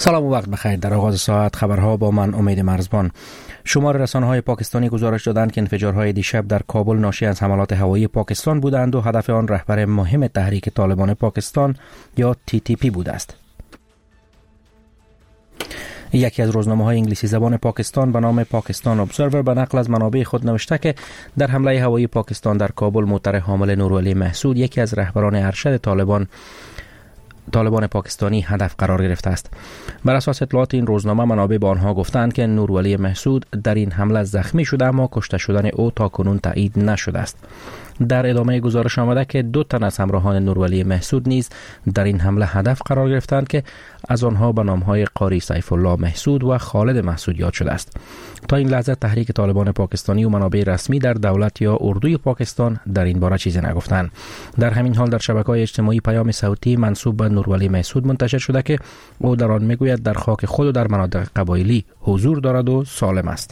سلام و وقت بخیر. در آغاز ساعت خبرها با من امید مرزبان. شمار رسانه‌های پاکستانی گزارش دادند که انفجارهای دیشب در کابل ناشی از حملات هوایی پاکستان بودند و هدف آن رهبر مهم تحریک طالبان پاکستان یا TTP بوده است. یکی از روزنامه‌های انگلیسی زبان پاکستان به نام پاکستان ابزرور به نقل از منابع خود نوشته که در حمله هوایی پاکستان در کابل موتر حامل نورعلی محسود، یکی از رهبران ارشد طالبان پاکستانی هدف قرار گرفته است. بر اساس اطلاعات این روزنامه، منابع به آنها گفتند که نورعلی محسود در این حمله زخمی شده اما کشته شدن او تاکنون تایید نشده است. در ادامه گزارش آمده که 2 تن از همراهان نورعلی محسود نیز در این حمله هدف قرار گرفتند که از آنها به نام‌های قاری سیف الله محسود و خالد محسود یاد شده است. تا این لحظه تحریک طالبان پاکستانی و منابع رسمی در دولت یا اردوی پاکستان در این باره چیزی نگفتند. در همین حال در شبکه‌های اجتماعی پیام صوتی منسوب به نورعلی محسود منتشر شده که او در آن میگوید در خاک خود و در مناطق قبایلی حضور دارد و سالم است.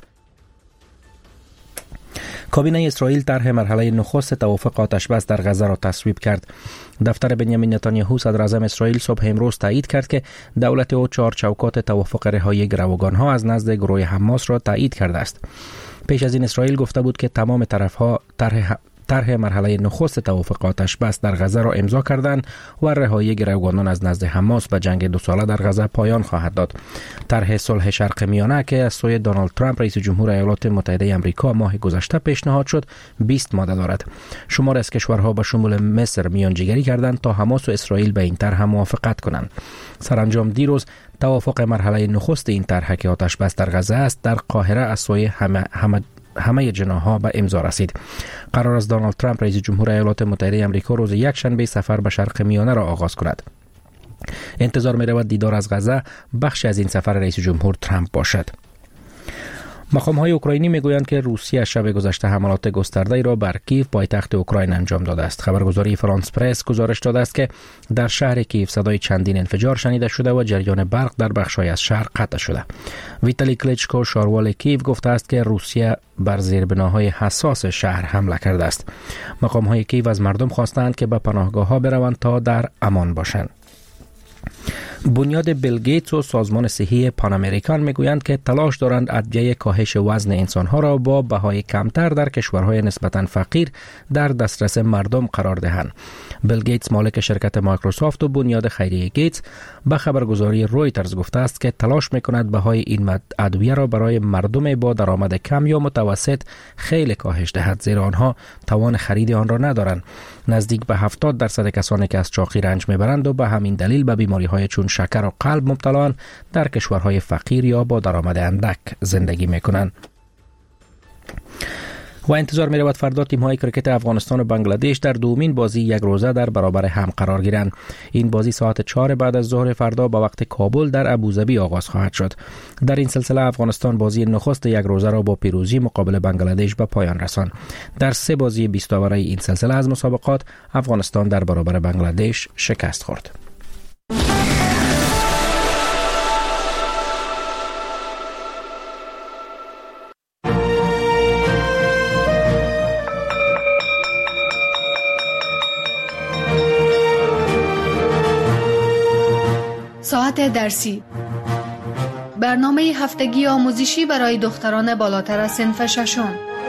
کابینه اسرائیل طرح مرحله نخست توافق آتش بس در غزه را تصویب کرد. دفتر بنیامین نتانیاهو صدر اعظم اسرائیل صبح امروز تایید کرد که دولت او 4 چوکات توافق رهایی گروگانها از نزد گروه حماس را تایید کرده است. پیش از این اسرائیل گفته بود که تمام طرفها طرح مرحله نخست توافق آتش بس در غزه را امضا کردند و رهایی گروگانان از نزد حماس به جنگ 2 ساله در غزه پایان خواهد داد. طرح صلح شرق میانه که از سوی دونالد ترامپ رئیس جمهور ایالات متحده آمریکا ماه گذشته پیشنهاد شد 20 ماده دارد. شمار از کشورها به شمول مصر میانجیگری کردند تا حماس و اسرائیل به این طرح موافقت کنند. سرانجام دیروز توافق مرحله نخست این طرح که آتش بس در غزه است در قاهره از سوی همه جناح‌ها به امضا رسید. قرار است دونالد ترامپ رئیس جمهور ایالات متحده آمریکا روز یکشنبه سفر به شرق میانه را آغاز کند. انتظار می‌رود دیدار از غزه بخشی از این سفر رئیس جمهور ترامپ باشد. مقام‌های اوکراینی میگویند که روسیه شب گذشته حملات گسترده‌ای را بر کیف پایتخت اوکراین انجام داده است. خبرگزاری فرانس پرس گزارش داده است که در شهر کیف صدای چندین انفجار شنیده شده و جریان برق در بخش‌های از شهر قطع شده. ویتالی کلیچکو شاروال کیف گفته است که روسیه بر زیربناهای حساس شهر حمله کرده است. مقام‌های کیف از مردم خواستند که به پناهگاه‌ها بروند تا در امان باشند. بنیاد بیل گیتس و سازمان صحی پان امریکان میگویند که تلاش دارند ادویه کاهش وزن انسانها را با بهای کمتر در کشورهای نسبتاً فقیر در دسترس مردم قرار دهند. بیل گیتس مالک شرکت مایکروسافت و بنیاد خیریه گیتس به خبرگزاری رویترز گفته است که تلاش میکند بهای این ادویه را برای مردم با درآمد کم یا متوسط خیلی کاهش دهد، زیرا آنها توان خرید آن را ندارند. نزدیک به 70% کسانی که از چاقی رنج میبرند و به همین دلیل به بیماری‌های چون شکر و قلب مبتلان در کشورهای فقیر یا با درآمد اندک زندگی میکنند. و انتظار می رود فردا تیم‌های کرکت افغانستان و بنگلادش در دومین بازی یک روزه در برابر هم قرار گیرند. این بازی ساعت 4 بعد از ظهر فردا به وقت کابل در ابوظبی آغاز خواهد شد. در این سلسله افغانستان بازی نخست یک روزه را با پیروزی مقابل بنگلادش به پایان رساند. در 3 بازی 20 اوره این سلسله از مسابقات افغانستان در برابر بنگلادش شکست خورد. ساعت درسی، برنامه هفتگی آموزشی برای دختران بالاتر از صنف 6.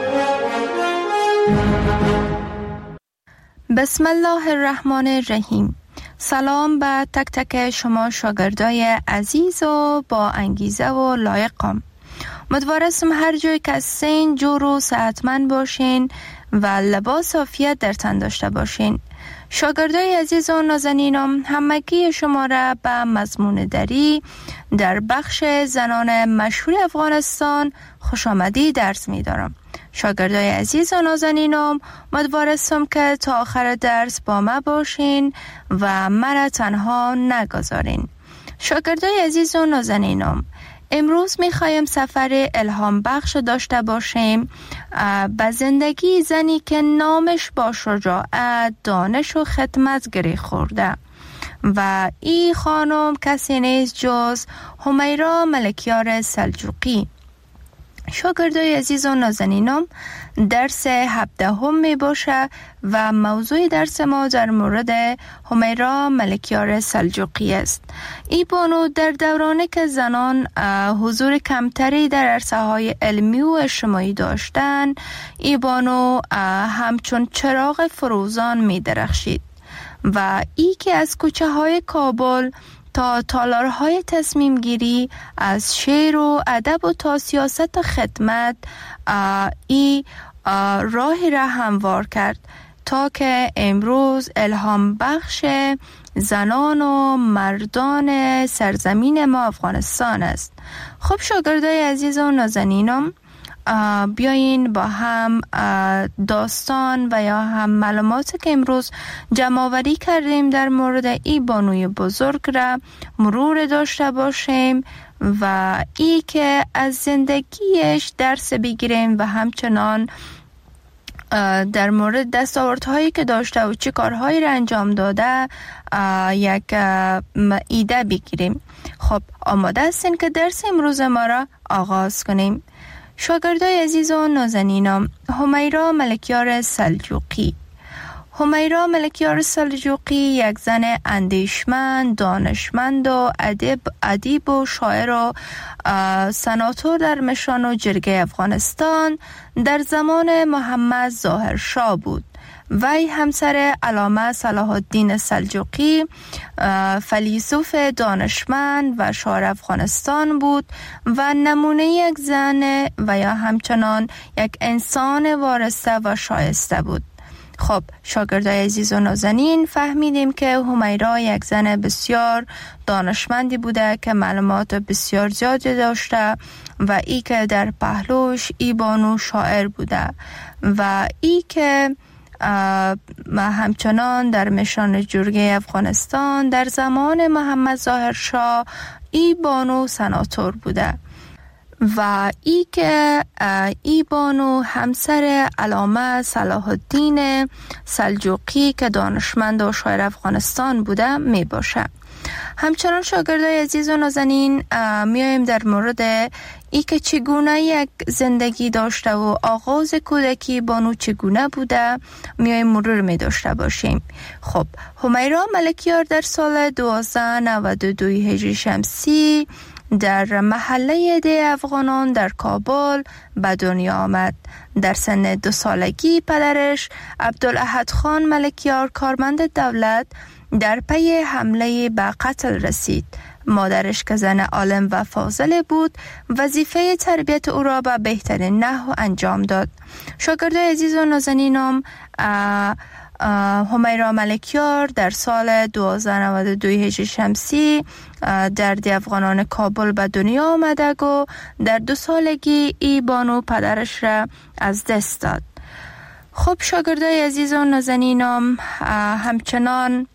بسم الله الرحمن الرحیم. سلام به تک تک شما شاگردای عزیز و با انگیزه و لایقم. امیدوارم هر جای که هستین جور و صحتمند باشین و لباس عافیت در تن داشته باشین. شاگردای عزیز و نازنینم، همگی شما را به مضمون دری در بخش زنان مشهور افغانستان خوش آمدی درس می دارم. شاگردای عزیز و نازنینم، امیدوارم که تا آخر درس با ما باشین و مرا تنها نگذارین. شاگردای عزیز و نازنینم، امروز میخوایم سفر الهام بخش داشته باشیم به زندگی زنی که نامش با شجاعت، دانش و خدمت گره خورده و این خانم کسی نیست جز همیرا ملکیار سلجوقی. شاگردای عزیز و نازنینم، درس 17 می باشه و موضوع درس ما در مورد همیرا ملکیار سلجوقی است. ای بانو در دورانی که زنان حضور کمتری در عرصه‌های علمی و اجتماعی داشتند، ای بانو همچون چراغ فروزان می درخشید و ای که از کوچه های کابل تا تالارهای تصمیم گیری، از شعر و ادب و تا سیاست و خدمت راهی را هموار کرد تا که امروز الهام بخش زنان و مردان سرزمین ما افغانستان است. خب شاگردای عزیز و نازنینم، بیاین با هم داستان و یا هم معلوماتی که امروز جمع‌آوری کردیم در مورد ای بانوی بزرگ را مرور داشته باشیم و ای که از زندگیش درس بگیریم و همچنان در مورد دستاوردهایی که داشته و چه کارهایی را انجام داده یک ایده بگیریم. خب آماده هستین که درس امروز ما را آغاز کنیم؟ شاگردای عزیز و نازنینم، همیرا ملکیار سلجوقی. همیرا ملکیار سلجوقی یک زن اندیشمند، دانشمند و ادیب و شاعر و سناتور در مشان و جرگه افغانستان در زمان محمد ظاهرشاه بود. وی همسر علامه صلاح الدین سلجوقی فیلسوف دانشمند و شاعر افغانستان بود و نمونه یک زن و یا همچنان یک انسان وارسته و شایسته بود. خب شاگردای عزیز و نازنین، فهمیدیم که همیرا یک زن بسیار دانشمندی بوده که معلومات بسیار زیادی داشته و ای که در پهلوش ای بانو شاعر بوده و ای که همچنان در مشان جرگه افغانستان در زمان محمد ظاهرشاه ای بانو سناتور بوده و ای که ای بانو همسر علامه صلاح الدین سلجوقی که دانشمند و شاعر افغانستان بوده می باشه. همچنان شاگردای عزیز و نازنین، میایم در مورد ای که چگونه یک زندگی داشته و آغاز کودکی بانو چگونه بوده میایم مرور می داشته باشیم. خب همیرا ملکیار در سال 1292 هجری شمسی در محله ده افغانان در کابل به دنیا آمد. در سن 2 سالگی پدرش عبدالاحد خان ملکیار کارمند دولت در پی حمله به قتل رسید. مادرش که زن عالم و فاضل بود وظیفه تربیت او را به بهترین نحو انجام داد. شاگردای عزیز و نازنینم، همیرا ملکیار در سال 1292 هجری شمسی در ده افغانان کابل به دنیا آمده و در 2 سالگی ای بانو پدرش را از دست داد. خب شاگردای عزیز و نازنینم، همچنان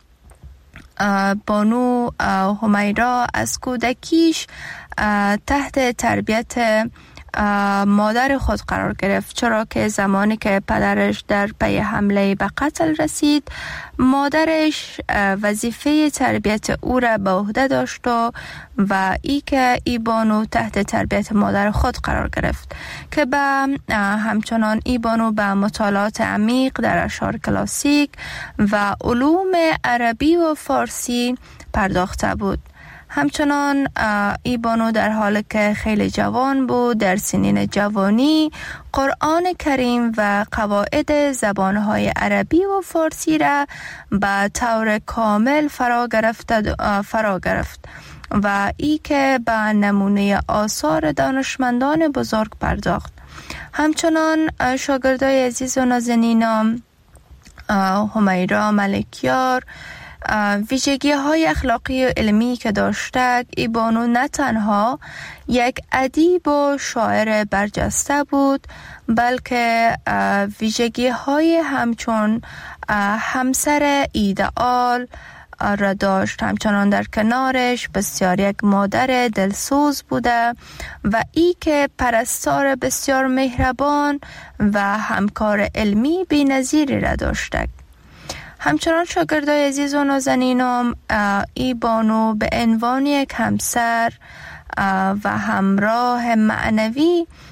بانو همیرا از کودکیش تحت تربیت مادر خود قرار گرفت، چرا که زمانی که پدرش در پی حمله به قتل رسید مادرش وظیفه تربیت او را به عهده داشت و ای که ای بانو تحت تربیت مادر خود قرار گرفت که همچنان ای بانو به مطالعات عمیق در اشعار کلاسیک و علوم عربی و فارسی پرداخته بود. همچنان ای بانو در حالی که خیلی جوان بود در سنین جوانی قرآن کریم و قواعد زبانهای عربی و فارسی را به طور کامل فرا گرفت و ای که به نمونه آثار دانشمندان بزرگ پرداخت. همچنان شاگردای عزیز و نازنینم، همیرا ملکیار ویژگی های اخلاقی و علمی که داشته، ای بانو نه تنها یک ادیب و شاعر برجسته بود بلکه ویژگی های همچون همسر ایدئال را داشت. همچنان در کنارش بسیار یک مادر دلسوز بوده و ای که پرستار بسیار مهربان و همکار علمی بی‌نظیری را داشته. همچنان شاگردای عزیز و نازنینم، ای بانو به عنوان یک همسر و همراه معنوی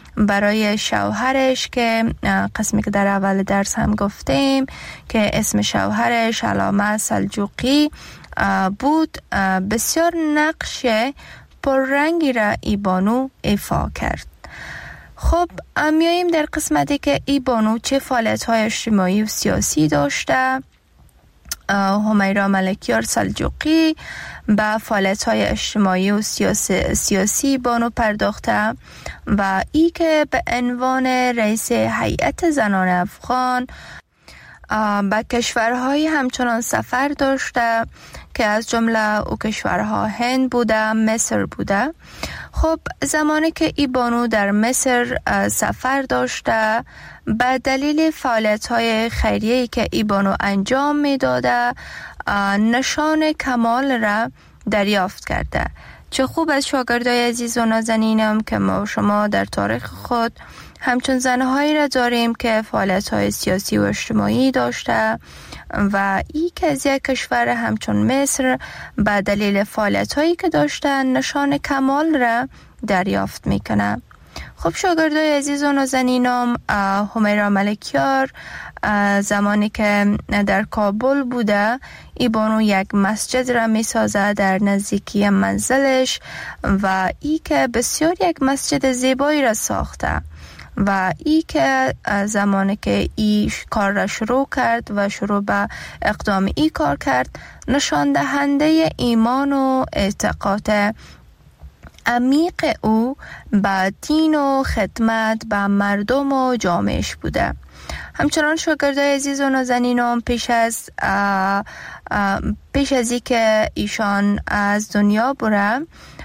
برای شوهرش که قسمی که در اول درس هم گفتیم که اسم شوهرش علامه سلجوقی بود، بسیار نقش پررنگی را ای بانو ایفا کرد. خب میاییم در قسمتی که ای بانو چه فعالیت‌های اجتماعی و سیاسی داشته. همیرا ملکیار سلجوقی به فعالیت‌های اجتماعی و سیاسی بانو پرداخته و ای که به عنوان رئیس هیئت زنان افغان به کشورهای همچنان سفر داشته که از جمله او کشورها هند بوده، مصر بوده. خب زمانی که ای بانو در مصر سفر داشته، به دلیل فعالیت‌های خیریه‌ای که ای بانو انجام می‌داده نشان کمال را دریافت کرده. چه خوب از شاگردای عزیز و نازنینم که ما و شما در تاریخ خود همچون زنهایی را داریم که فعالیت‌های سیاسی و اجتماعی داشته و ای که از یک کشور همچون مصر به دلیل فعالیت‌هایی که داشته نشان کمال را دریافت میکنه. خب شاگردای عزیز و نازنینم، همیرا ملکیار زمانی که در کابل بوده، ای بانو یک مسجد را می سازه در نزدیکی منزلش و ای که بسیار یک مسجد زیبایی را ساخته و ای که زمانی که ای کار را شروع کرد و شروع به اقدام ای کار کرد نشان دهنده ایمان و اعتقاد عمیق او به دین و خدمت به مردم و جامعهش بوده. همچنان شاگردای عزیز و نازنینم پیش از ای که ایشان از دنیا بره،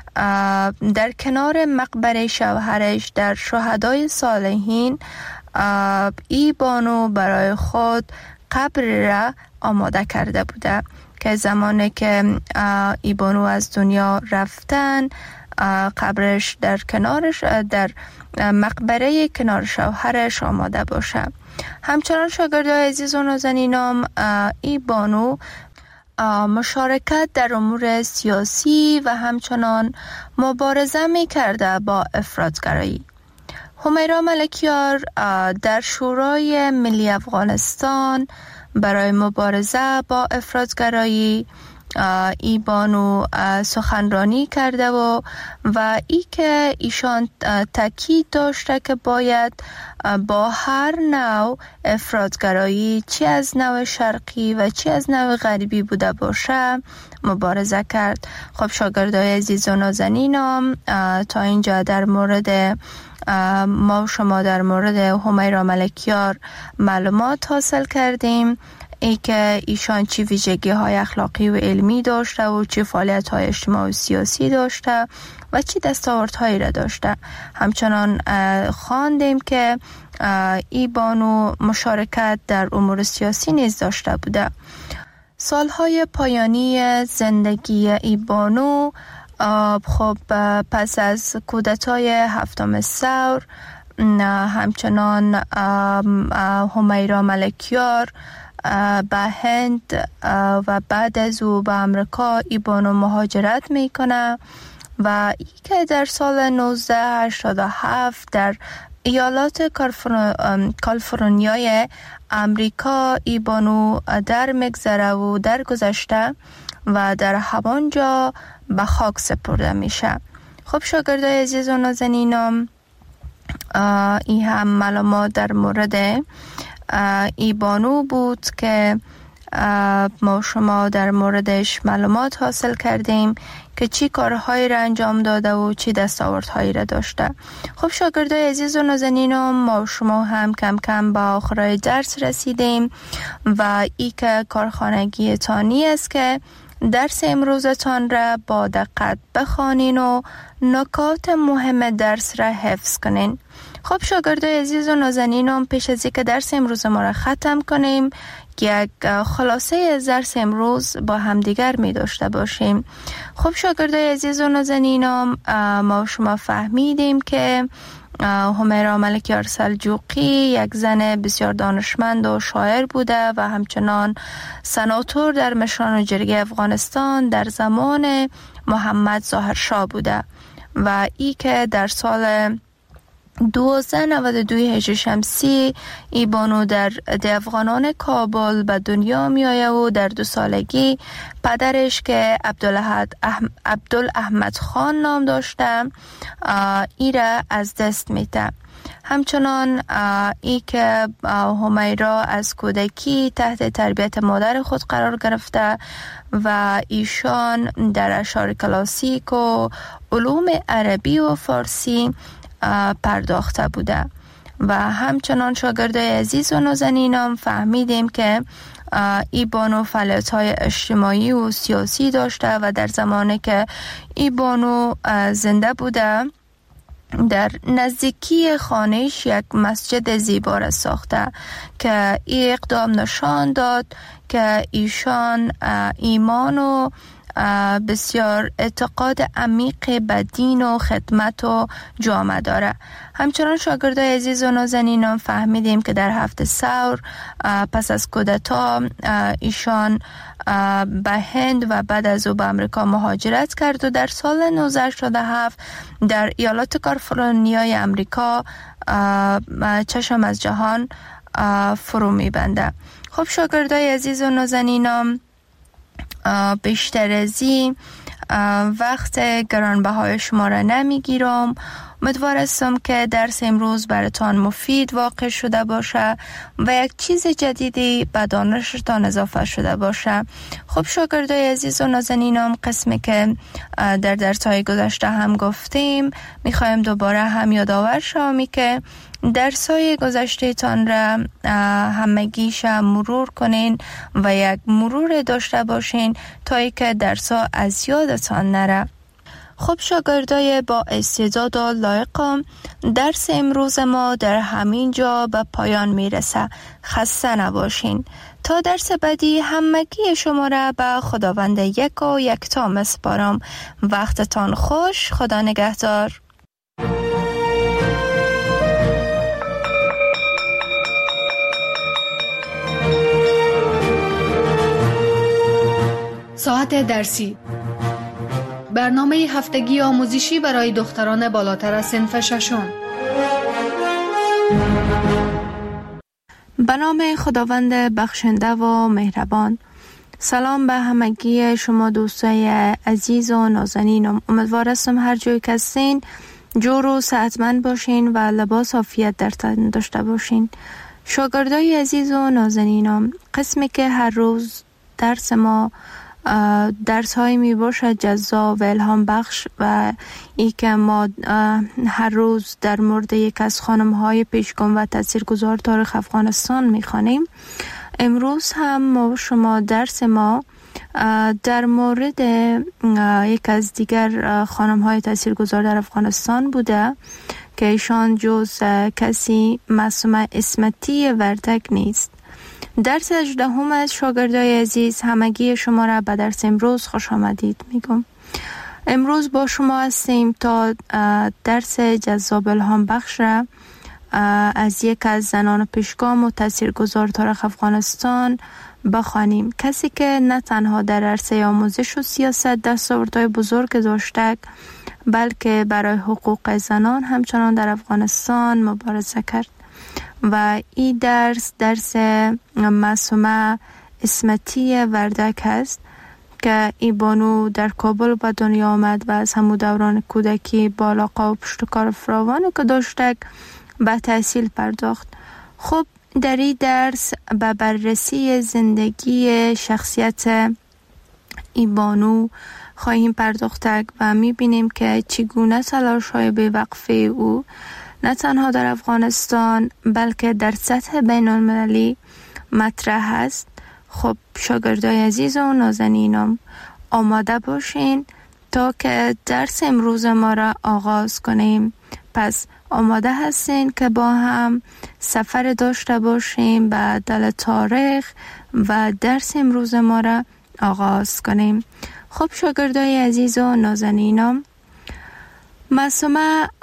در کنار مقبره شوهرش در شهدای صالحین ای بانو برای خود قبر را آماده کرده بوده که زمانی که ای بانو از دنیا رفتن قبرش در کنارش در مقبره کنار شوهرش آماده باشه. همچنان شاگردای عزیز و نازنینم، ای بانو مشارکت در امور سیاسی و همچنان مبارزه می کرده با افراطگرایی. همیرا ملکیار در شورای ملی افغانستان برای مبارزه با افراطگرایی ای بانو سخنرانی کرده و ای که ایشان تاکید داشته که باید با هر نوع افراطگرایی چی از نوع شرقی و چی از نوع غربی بوده باشه مبارزه کرد. خب شاگردای عزیز و نازنینم، تا اینجا در مورد ما و شما در مورد همیرا ملکیار معلومات حاصل کردیم، ای که ایشان چی ویژگی های اخلاقی و علمی داشته و چی فعالیت های اجتماعی و سیاسی داشته و چی دستاوردهایی را داشته. همچنان خواندیم که ای بانو مشارکت در امور سیاسی نیز داشته بوده. سالهای پایانی زندگی ای بانو، خب پس از کودتای 7 ثور، همچنان همیرا ملکیار به هند و بعد از او به امریکا ای بانو مهاجرت میکنه و ای که در سال 1987 در ایالات کالیفرنیای امریکا ای بانو در مگذره و در گذشته و در همانجا به خاک سپرده میشه. خب شاگردای عزیز و نازنینم، این هم معلومات در مورد ای بانو بود که ما شما در موردش معلومات حاصل کردیم که چی کارهایی را انجام داده و چی دستاوردهایی را داشته. خب شاگردای عزیز و نازنینم، ما شما هم کم کم به آخرای درس رسیدیم و ای که کارخانگی تانی است که درس امروزتان را با دقت بخوانین و نکات مهم درس را حفظ کنین. خب شاگردای عزیز و نازنینم، پیش از اینکه درس امروز ما را ختم کنیم، یک خلاصه از درس امروز با همدیگر می داشته باشیم. خب شاگردای عزیز و نازنینم، ما شما فهمیدیم که همیرا ملکیار سلجوقی یک زن بسیار دانشمند و شاعر بوده و همچنان سناتور در مشران جرگه افغانستان در زمان محمد ظاهر شاه بوده و ای که در سال 1292 هجری شمسی ای بانو در افغانان کابل به دنیا می آید و در 2 سالگی پدرش که عبدالاحمد خان نام داشته ای را از دست میده. همچنان ای که همیرا از کودکی تحت تربیت مادر خود قرار گرفته و ایشان در اشعار کلاسیک و علوم عربی و فارسی پرداخته بوده و همچنان شاگردای عزیز و نازنینم فهمیدیم که ای بانو فعالیت‌های اجتماعی و سیاسی داشته و در زمانی که ای بانو زنده بوده در نزدیکی خانهش یک مسجد زیبا را ساخته که ای اقدام نشان داد که ایشان ایمان و بسیار اعتقاد عمیق به دین و خدمت و جامعه داره. همچنان شاگردای عزیز و نازنینم فهمیدیم که در 7 ثور پس از کودتا ایشان به هند و بعد از او به امریکا مهاجرت کرد و در سال 1987 در ایالات کالیفرنیای امریکا چشم از جهان فرو میبنده. خب شاگردای عزیز و نازنینم، بیشتر از این وقت گرانبهای شما را نمیگیرم. امیدوار هستم که درس امروز براتان مفید واقع شده باشه و یک چیز جدیدی به دانشتان اضافه شده باشه. خب شاگردای عزیز و نازنینم، قسمی که در درس‌های گذشته هم گفتیم میخوایم دوباره هم یادآور شویم که درس‌های گذشته تان را همگیش مرور کنین و یک مرور داشته باشین تا ای که درس‌ها از یادتان نره. خب شاگردای با استعداد و لایقم، درس امروز ما در همین جا به پایان میرسه. خسته نباشین. تا درس بعدی همگی شما را به خداوند یک و یکتا میسپارم. وقتتان خوش. خدا نگهدار. ساعت درسی، برنامه هفتگی آموزشی برای دختران بالاتر از صنف ششم. به نام خداوند بخشنده و مهربان. سلام به همگی شما دوستای عزیز و نازنینم. امیدوار هستم هر جایی که هستین جور و صحتمند باشین و لباس عافیت در تن داشته باشین. شاگردای عزیز و نازنینم، قسمی که هر روز درس ما درس های می باشد جذاب و الهام بخش و ای که ما هر روز در مورد یک از خانم های پیشگام و تاثیرگذار تاریخ افغانستان می خوانیم. امروز هم ما شما درس ما در مورد یک از دیگر خانم های تاثیرگذار در افغانستان بوده که ایشان جز کسی معصومه اسمتی وردک نیست. درس 18 از شاگردای عزیز، همگی شما را به درس امروز خوش آمدید میگم. امروز با شما هستیم تا درس جذاب الهام بخش را از یک از زنان پیشگام و تاثیرگذار تاریخ افغانستان بخوانیم. کسی که نه تنها در عرصه آموزش و سیاست دستاوردهای بزرگ داشته بلکه برای حقوق زنان همچنان در افغانستان مبارزه کرد و این درس معصومه اسمتی وردک است که این بانو در کابل به دنیا آمد و از همون دوران کودکی با علاقه و پشتکار فراوانی که داشته به تحصیل پرداخت. خب در این درس به بررسی زندگی شخصیت این بانو خواهیم پرداخت و میبینیم که چگونه تلاش‌های بی‌وقفه او نه تنها در افغانستان بلکه در سطح بین المللی مطرح است. خب شاگردای عزیز و نازنینم، آماده باشین تا که درس امروز ما را آغاز کنیم. پس آماده هستین که با هم سفر داشته باشیم به دل تاریخ و درس امروز ما را آغاز کنیم. خب شاگردای عزیز و نازنینم، معصومه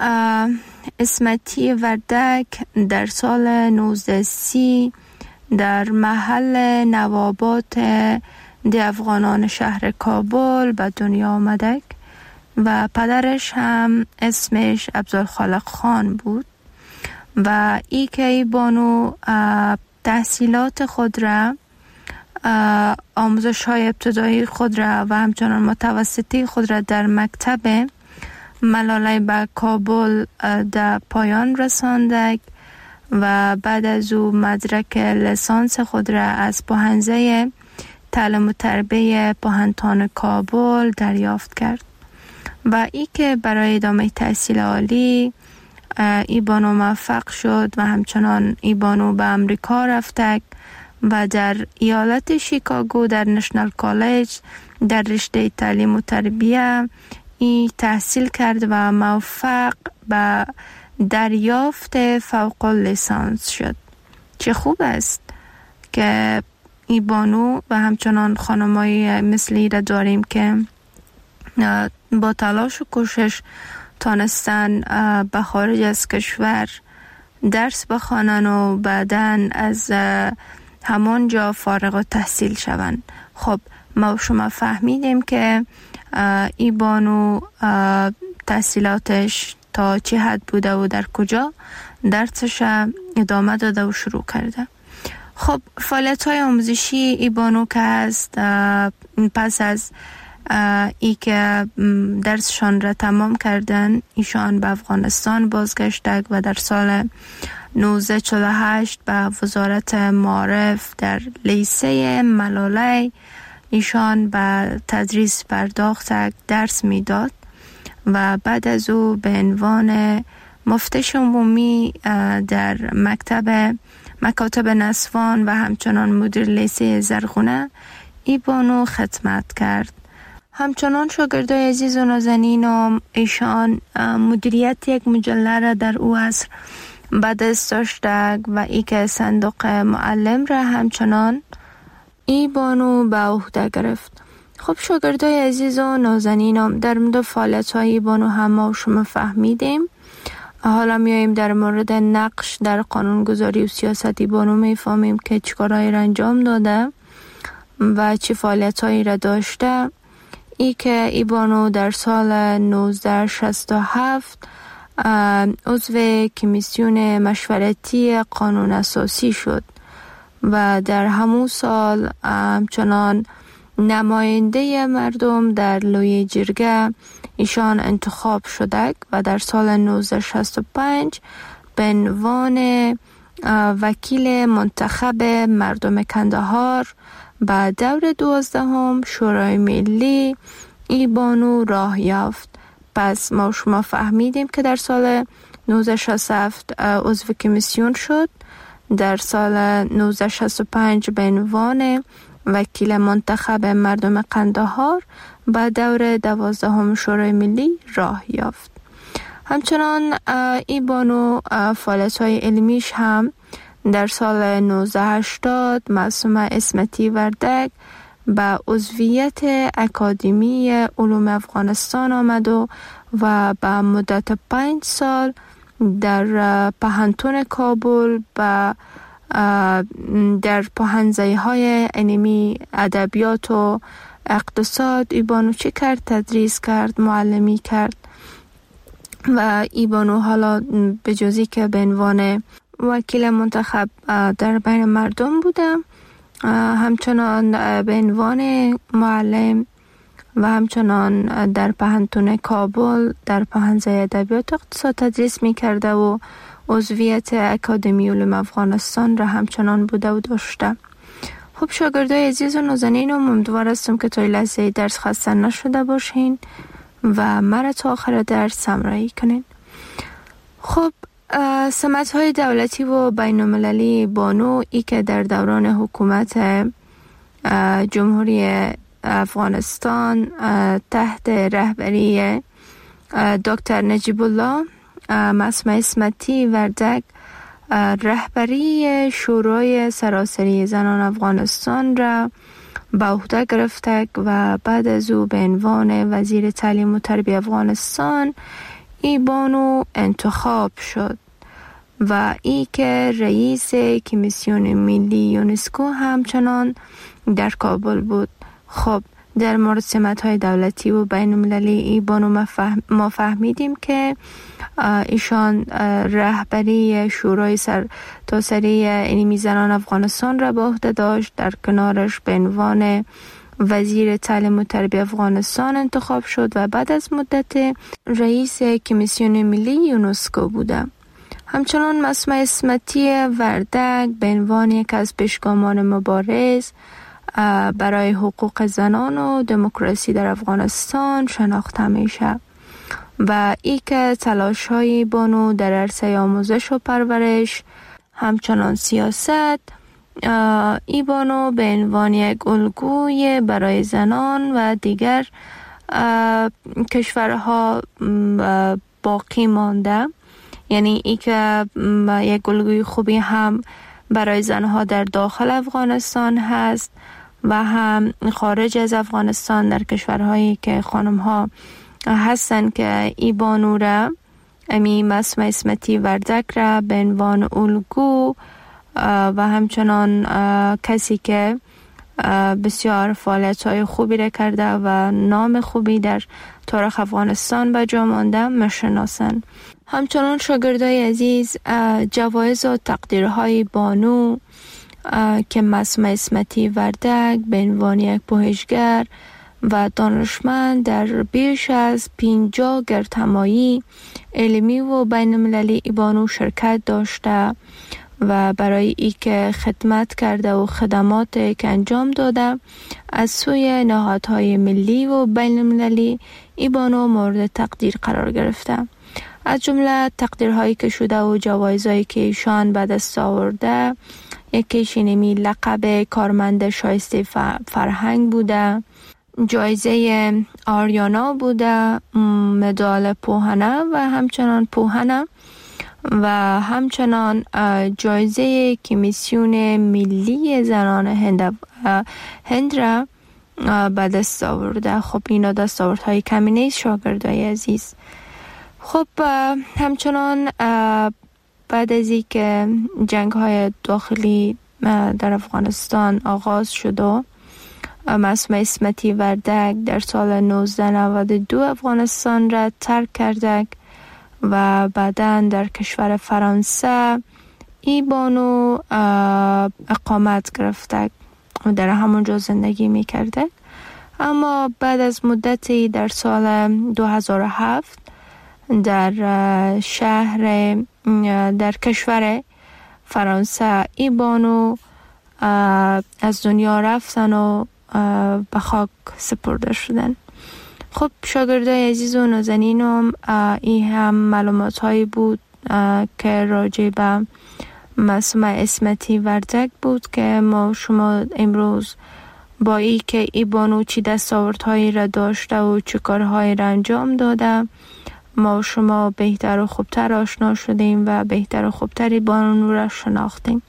اسمتی وردک در سال 1930 در محل نوابات دی افغانان شهر کابل به دنیا آمده و پدرش هم اسمش عبدالخالق خان بود. و ای که ای بانو تحصیلات خود را، آموزش های ابتدایی خود را و همچنان متوسطی خود را در مکتب ملاله به کابل در پایان رساندک و بعد از او مدرک لیسانس خود را از پوهنځی تعلیم و تربیت پوهنتون کابل دریافت کرد و ای که برای ادامه تحصیل عالی ای بانو موفق شد و همچنان ای بانو به امریکا رفتک و در ایالت شیکاگو در نشنال کالج در رشته تعلیم و تربیت ای تحصیل کرد و موفق به دریافت فوق لیسانس شد. چه خوب است که ای بانو و همچنان خانمایی مثلی را داریم که با تلاش و کوشش تانستن به خارج از کشور درس بخوانن و بعداً از همان جا فارغ التحصیل شوند. خب ما شما فهمیدیم که ای بانو تحصیلاتش تا چه حد بوده و در کجا درسش ادامه داده و شروع کرده. خب فعالیت های آموزشی ای بانو که هست پس از ای که درسشان را تمام کردن ایشان به افغانستان بازگشتند و در سال 1948 به وزارت معارف در لیسه ملاله ایشان به تدریس پرداختند، درس میداد و بعد از او به عنوان مفتش عمومی در مکاتب نسوان و همچنان مدیر لیسه زرغونه ای بانو خدمت کرد. همچنان شاگردای عزیز و نازنین ایشان مدیریت یک مجله را در او عصر به دست داشته و ای که صندوق معلم را همچنان ای بانو به عهده گرفت. خب شاگردای عزیز و نازنین در مورد فعالیت های ای بانو هم ما شما فهمیدیم. حالا میاییم در مورد نقش در قانونگذاری و سیاست ای بانو میفهمیم که چیکارهایی را انجام داده و چه فعالیت‌هایی را داشته. ای که ای بانو در سال 1967 عضو کمیسیون مشورتی قانون اساسی شد و در همون سال همچنان نماینده مردم در لوی جرگه ایشان انتخاب شده و در سال 1965 به عنوان وکیل منتخب مردم کندهار به دور 12 شورای ملی ای بانو راه یافت. پس ما شما فهمیدیم که در سال 1967 عضو کمیسیون شد، در سال 1965 به عنوان وکیل منتخب مردم قندهار به دور 12 شورای ملی راه یافت. همچنان ای بانو فعالیت‌های علمیش هم در سال 1980 معصومه اسمتی وردک به عضویت اکادمی علوم افغانستان آمد و به مدت 5 سال در پوهنتون کابل در پوهنځی‌های علمی ادبیات و اقتصاد ای بانو چی کرد؟ تدریس کرد، معلمی کرد و ای بانو حالا به جزی که به عنوان وکیل منتخب در بین مردم بودم، همچنان به عنوان معلم و همچنان در پوهنتون کابل در پوهنځی ادبیات و اقتصاد تدریس می‌کرده و عضویت اکادمی علوم افغانستان را همچنان بوده و داشته. خب شاگردای عزیز و نازنین امیدوار هستم که تا لحظه درس خسته نشده باشین و مرا تا آخر درس همراهی کنین. خب سمت‌های دولتی و بین‌المللی بانو ای که در دوران حکومت جمهوری افغانستان تحت رهبری دکتر نجیب الله معصومه اسمتی وردک رهبری شورای سراسری زنان افغانستان را به عهده گرفته و بعد از او به عنوان وزیر تعلیم و تربیت افغانستان ای بانو انتخاب شد و ای که رئیس کمیسیون ملی یونسکو همچنان در کابل بود. خب در مورد سمت‌های دولتی و بین‌المللی ای بانو ما فهمیدیم که ایشان رهبری شورای سرتاسری علمی زنان افغانستان را به عهده داشت. در کنارش به عنوان وزیر تعلیم و تربیت افغانستان انتخاب شد و بعد از مدت رئیس کمیسیون ملی یونسکو بوده. همچنان مسمع اسمتی وردک به عنوان یک از پیشگامان مبارز برای حقوق زنان و دموکراسی در افغانستان شناخته میشه و ای که تلاش های بانو در عرصه آموزش و پرورش همچنان سیاست ای بانو به عنوان یک الگوی برای زنان و دیگر کشورها باقی مانده. یعنی ای که یک الگوی خوبی هم برای زنها در داخل افغانستان هست و هم خارج از افغانستان در کشورهایی که خانم‌ها هستن که ای بانو را امی مسمع اسمتی وردک را به عنوان الگو و همچنان کسی که بسیار فعالیت‌های خوبی را کرده و نام خوبی در تاریخ افغانستان به جا مانده میشناسند. همچنان شاگردای عزیز جوایز و تقدیرهای بانو که مسمع اسمتی وردک به عنوان یک پژوهشگر و دانشمند در بیش از 50 گردهمایی علمی و بین المللی بانو شرکت داشته و برای ای که خدمت کرده و خدمات که انجام داده از سوی نهادهای ملی و بین المللی بانو مورد تقدیر قرار گرفته. از جمله تقدیرهایی که شده و جوایزهایی که ایشان به دست آورده یکیش اینمی لقب کارمند شایسته فرهنگ بوده، جایزه آریانا بوده، مدال پوهنه و همچنان پوهنه و همچنان جایزه کمیسیون ملی زنان هند را به دست آورده. خب اینا دستاوردهای کمی نیست شاگردای عزیز. خب همچنان بعد از این که جنگ های داخلی در افغانستان آغاز شد و مسمع اسمتی وردک در سال 1992 افغانستان را ترک کرده و بعداً در کشور فرانسه ای بانو اقامت گرفته و در همونجا زندگی می کرده. اما بعد از مدتی در سال 2007 در در کشور فرانسه ای بانو از دنیا رفتن و به خاک سپرده شدن. خب شاگردای عزیز و نازنینم این هم معلومات هایی بود که راجع به مسمع اسمتی وردک بود که ما شما امروز با ای که ای بانو چی دستاوردهایی را داشته و چه کارهایی را انجام داده ما شما بهتر و خوبتر آشنا شدیم و بهتر و خوبتری بانو را شناختیم.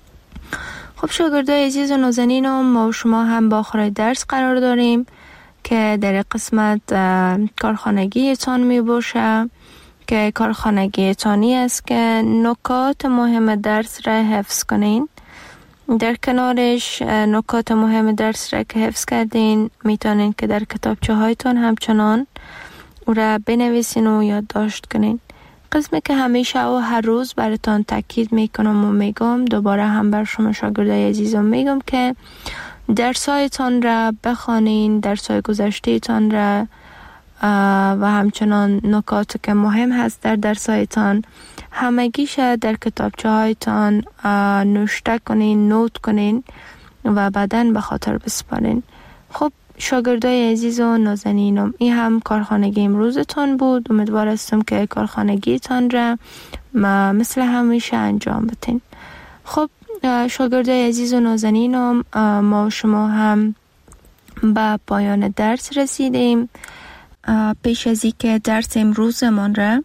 خب شاگردای عزیز و نازنینم ما شما هم با آخر درس قرار داریم که در قسمت کارخانگی تان می باشه که کارخانگی تانی است که نکات مهم درس را حفظ کنین. در کنارش نکات مهم درس را که حفظ کردین میتونین که در کتابچه هایتان همچنان او را بنویسین و یادداشت کنین. قسمی که همیشه و هر روز براتان تاکید میکنم و میگم دوباره هم بر شما شاگردای عزیزم میگم که درسایتان را بخوانین، درسای گذشته تان را و همچنان نکات که مهم هست در درسایتان همگیش در کتابچه هایتان نوشته کنین، نوت کنین و بعداً به خاطر بسپارین. خب شاگردای عزیز و نازنینم این هم کارخانگی امروزتان بود. امیدوار هستم که کارخانگیتان را مثل همیشه انجام بدین. خب شاگردای عزیز و نازنینم ما شما هم به پایان درس رسیدیم. پیش از اینکه درس امروزمان را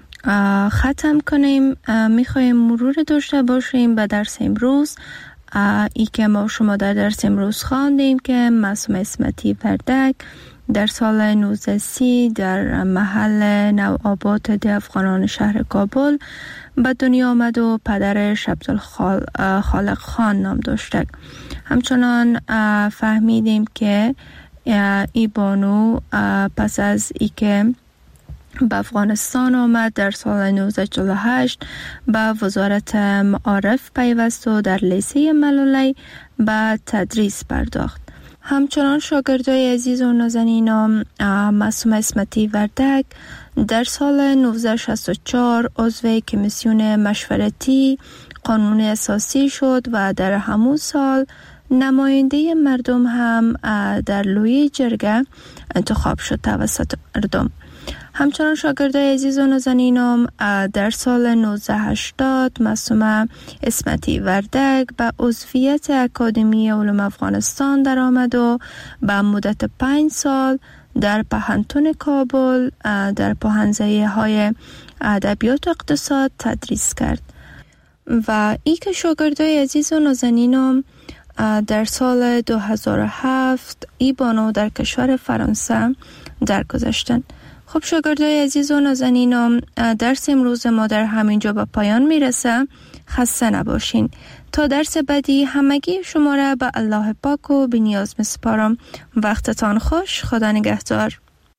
ختم کنیم میخوایم مرور داشته باشیم به درس امروز. ای که ما شما در درس امروز خواندیم که مسمع اسمتی وردک در سال 1930 در محل نوآباد افغانان شهر کابل به دنیا آمد و پدرش عبدالخالق خان نام داشته. همچنان فهمیدیم که ای بانو پس از ای که به افغانستان آمد. در سال 1948 به وزارت معارف پیوست و در لیسه ملولی به تدریس پرداخت. همچنان شاگردای عزیز و نازنینم معصوم اسمتی وردک در سال 1964 عضو کمیسیون مشورتی قانون اساسی شد و در همون سال نماینده مردم هم در لوی جرگه انتخاب شد توسط مردم. همچنان شاگردای عزیز و نازنینم در سال 1980 معصوم اسمتی وردک به عضویت اکادمی علوم افغانستان در آمد و به مدت 5 سال در پهنتون کابل در پوهنځی های ادبیات و اقتصاد تدریس کرد و ای که شاگردای عزیز و نازنینم در سال 2007 ای بانو در کشور فرانسه درگذشتند. خب شاگردای عزیز و نازنینم، درس امروز ما در همینجا به پایان میرسه. خسته نباشین. تا درس بعدی همگی شما را به الله پاک و بی‌نیاز میسپارم. وقتتان خوش. خدا نگهدار.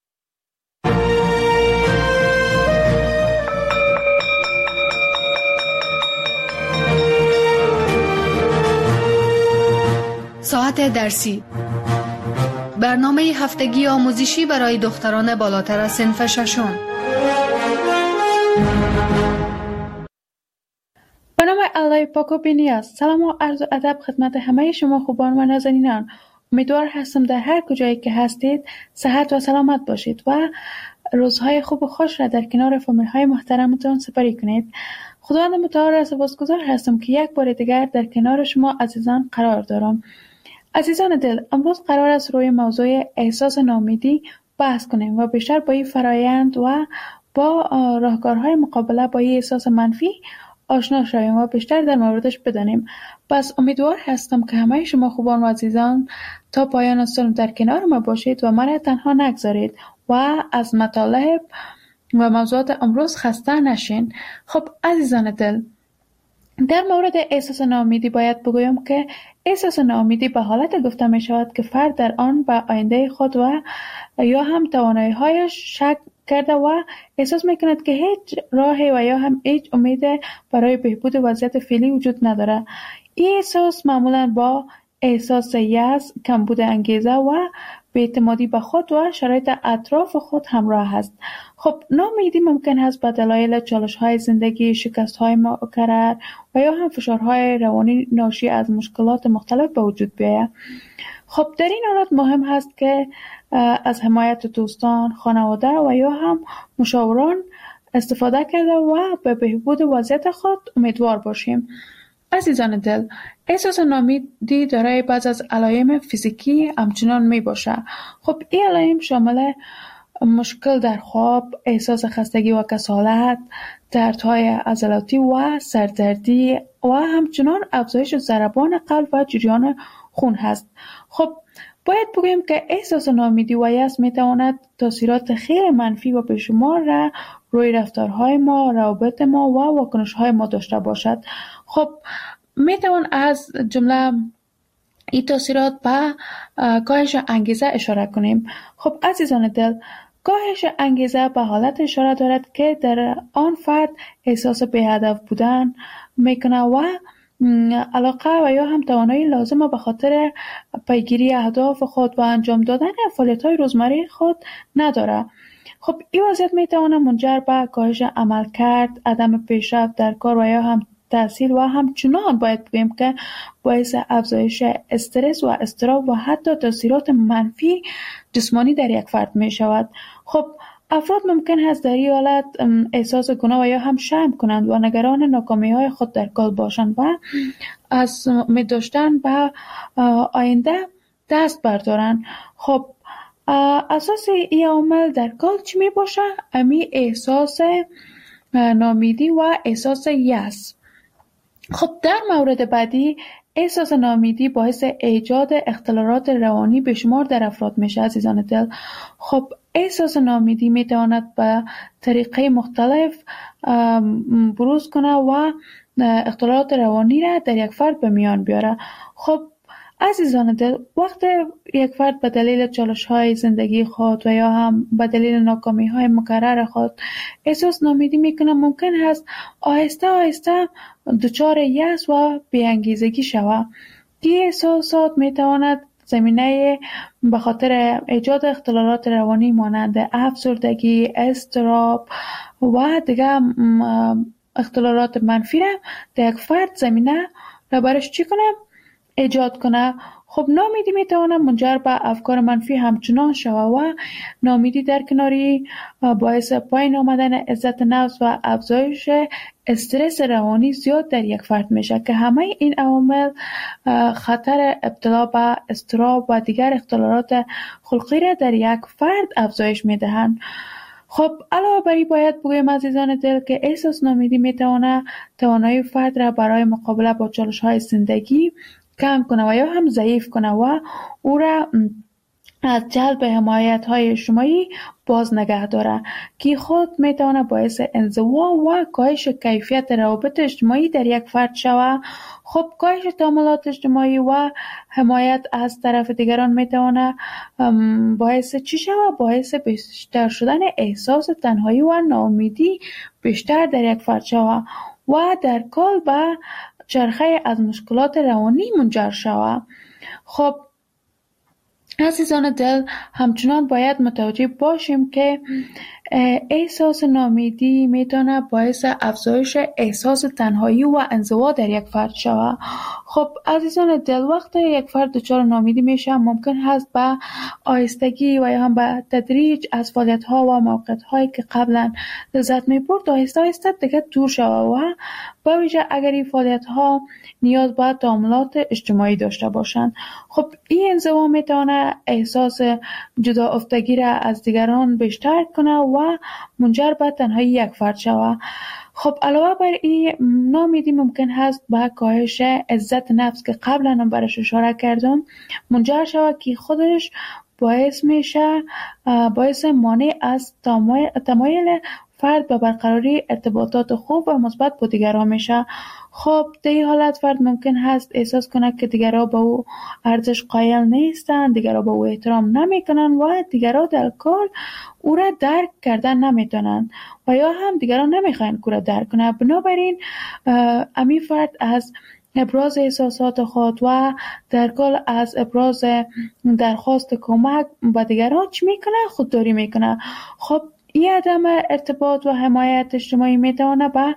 ساعت درسی، برنامه هفتگی آموزشی برای دختران بالاتر از صنف ششم. به نام الله پاک و بی‌نیاز. سلام و عرض و ادب خدمت همه شما خوبان و نازنینان. امیدوار هستم در هر کجایی که هستید صحت و سلامت باشید و روزهای خوب و خوش را در کنار فامیل های محترمتان سپری کنید. خداوند متعال را سپاسگزار هستم که یک بار دیگر در کنار شما عزیزان قرار دارم. عزیزان دل، امروز قرار است روی موضوع احساس ناامیدی بحث کنیم و بیشتر با این فرایند و با راهکارهای مقابله با این احساس منفی آشنا شویم و بیشتر در موردش بدانیم. پس امیدوار هستم که همه شما خوبان و عزیزان تا پایان سال در کنار ما باشید و من تنها نگذارید و از مطالب و موضوعات امروز خسته نشین. خب عزیزان دل، در مورد احساس ناامیدی باید بگویم که احساس ناامیدی به حالت گفته می شود که فرد در آن به آینده خود و یا هم توانایی‌هایش شک کرده و احساس می کند که هیچ راهی و یا هم هیچ امید برای بهبود وضعیت فعلی وجود نداره. این احساس معمولا با احساس یأس، کمبود انگیزه و بی‌اعتمادی به خود و شرایط اطراف خود همراه است. خب ناامیدی ممکن است به دلایل چالش‌های زندگی، شکست‌های مکرر و یا هم فشارهای روانی ناشی از مشکلات مختلف به وجود بیاید. خب در این حالت مهم است که از حمایت دوستان، خانواده و یا هم مشاوران استفاده کرده و به بهبود وضعیت خود امیدوار باشیم. عزیزان دل، احساس ناامیدی دارای بعض از علائم فیزیکی همچنان می باشه. خب این علائم شامل مشکل در خواب، احساس خستگی و کسالت، دردهای عضلاتی و سردردی و همچنان افزایش ضربان قلب و جریان خون هست. خب باید بگویم که احساس ناامیدی و یأس می تواند تاثیرات خیلی منفی و بیشمار را روی رفتارهای ما، روابط ما و واکنش‌های ما داشته باشد. خب می توان از جمله این تاثیرات به کاهش انگیزه اشاره کنیم. خب عزیزان دل، کاهش انگیزه به حالت اشاره دارد که در آن فرد احساس بی‌هدف بودن میکنه و علاقه و یا هم توانایی لازمه به خاطر پیگیری اهداف خود و انجام دادن فعالیت‌های روزمره خود نداره. خب این وضعیت میتونه منجر به کاهش عملکرد، عدم پیشرفت در کار و یا هم تحصیل و همچنان باید بگیم که باعث افزایش استرس و اضطراب و حتی تاثیرات منفی جسمانی در یک فرد می شود. خب افراد ممکن است در این حالت احساس گناه و یا هم شرم کنند و نگران ناکامی های خود در کار باشند و از امید داشتن به آینده دست بردارند. خب اساس این عامل در کار چی می باشه؟ امی احساس ناامیدی و احساس یأس. خب در مورد بعدی احساس ناامیدی باعث ایجاد اختلالات روانی بشمار در افراد میشه. عزیزان دل، خب احساس ناامیدی میتواند به طریقه مختلف بروز کنه و اختلالات روانی را در یک فرد به میان بیاره. خب عزیزان دل، وقت یک فرد به دلیل چالش‌های زندگی خود و یا هم به دلیل ناکامی‌های مکرر خود احساس ناامیدی میکنه، ممکن است آهسته آهسته دچار یأس و بی‌انگیزگی شود. این احساسات میتواند زمینه به خاطر ایجاد اختلالات روانی مانند افسردگی، اضطراب و دیگر اختلالات منفی را در یک فرد زمینه را برش چی کنه؟ ایجاد کنه. خب ناامیدی میتواند منجر به افکار منفی همچنان شود و ناامیدی در کناری باعث پایین آمدن عزت نفس و افزایش استرس روانی زیاد در یک فرد میشه که همه این عوامل خطر ابتلا به اضطراب و دیگر اختلالات خلقی را در یک فرد افزایش میدهند. خب علاوه بر این باید بگویم عزیزان دل که احساس ناامیدی میتواند توانایی فرد را برای مقابله با چالش‌های زندگی کم کنه و یا هم ضعیف کنه و او را از جلب حمایت‌های اجتماعی باز نگه داره که خود میتونه باعث انزوا و کاهش کیفیت روابط اجتماعی در یک فرد شود. خب کاهش تعاملات اجتماعی و حمایت از طرف دیگران میتونه باعث چی شود؟ باعث بیشتر شدن احساس تنهایی و ناامیدی بیشتر در یک فرد شود و در کل به چرخه از مشکلات روانی منجر شود. خب عزیزان دل، همچنان باید متوجه باشیم که احساس ناامیدی میتونه باعث افزایش احساس تنهایی و انزوا در یک فرد شود. خب عزیزان دل، وقتی یک فرد دچار ناامیدی میشه ممکن هست به آهستگی و یا هم به تدریج از فعالیت‌ها و موقعیت‌هایی که قبلا لذت می‌برد آهسته آهسته دیگه دور شود و به ویژه اگر این فعالیت‌ها نیاز به تعاملات اجتماعی داشته باشند. خب این انزوا میتونه احساس جدا افتگی را از دیگران بیشتر کنه و منجر به تنهایی یک فرد شود. خب علاوه بر این ناامیدی ممکن هست به کاهش عزت نفس که قبلا هم برش اشاره کردم منجر شود که خودش باعث میشه باعث مانع از تمایل فرد به برقراری ارتباطات خوب و مثبت با دیگران میشه. خب در این حالت فرد ممکن هست احساس کنه که دیگران به او ارزش قائل نیستند، دیگران به او احترام نمیکنن و دیگران در کل او را درک کردن نمیتونن و یا هم دیگران نمیخواین او را درک کنه. بنابراین امی فرد از ابراز احساسات خود و در کل از ابراز درخواست کمک به دیگران چی میکنه؟ خودداری میکنه. خب این عدم ارتباط و حمایت اجتماعی میتونه به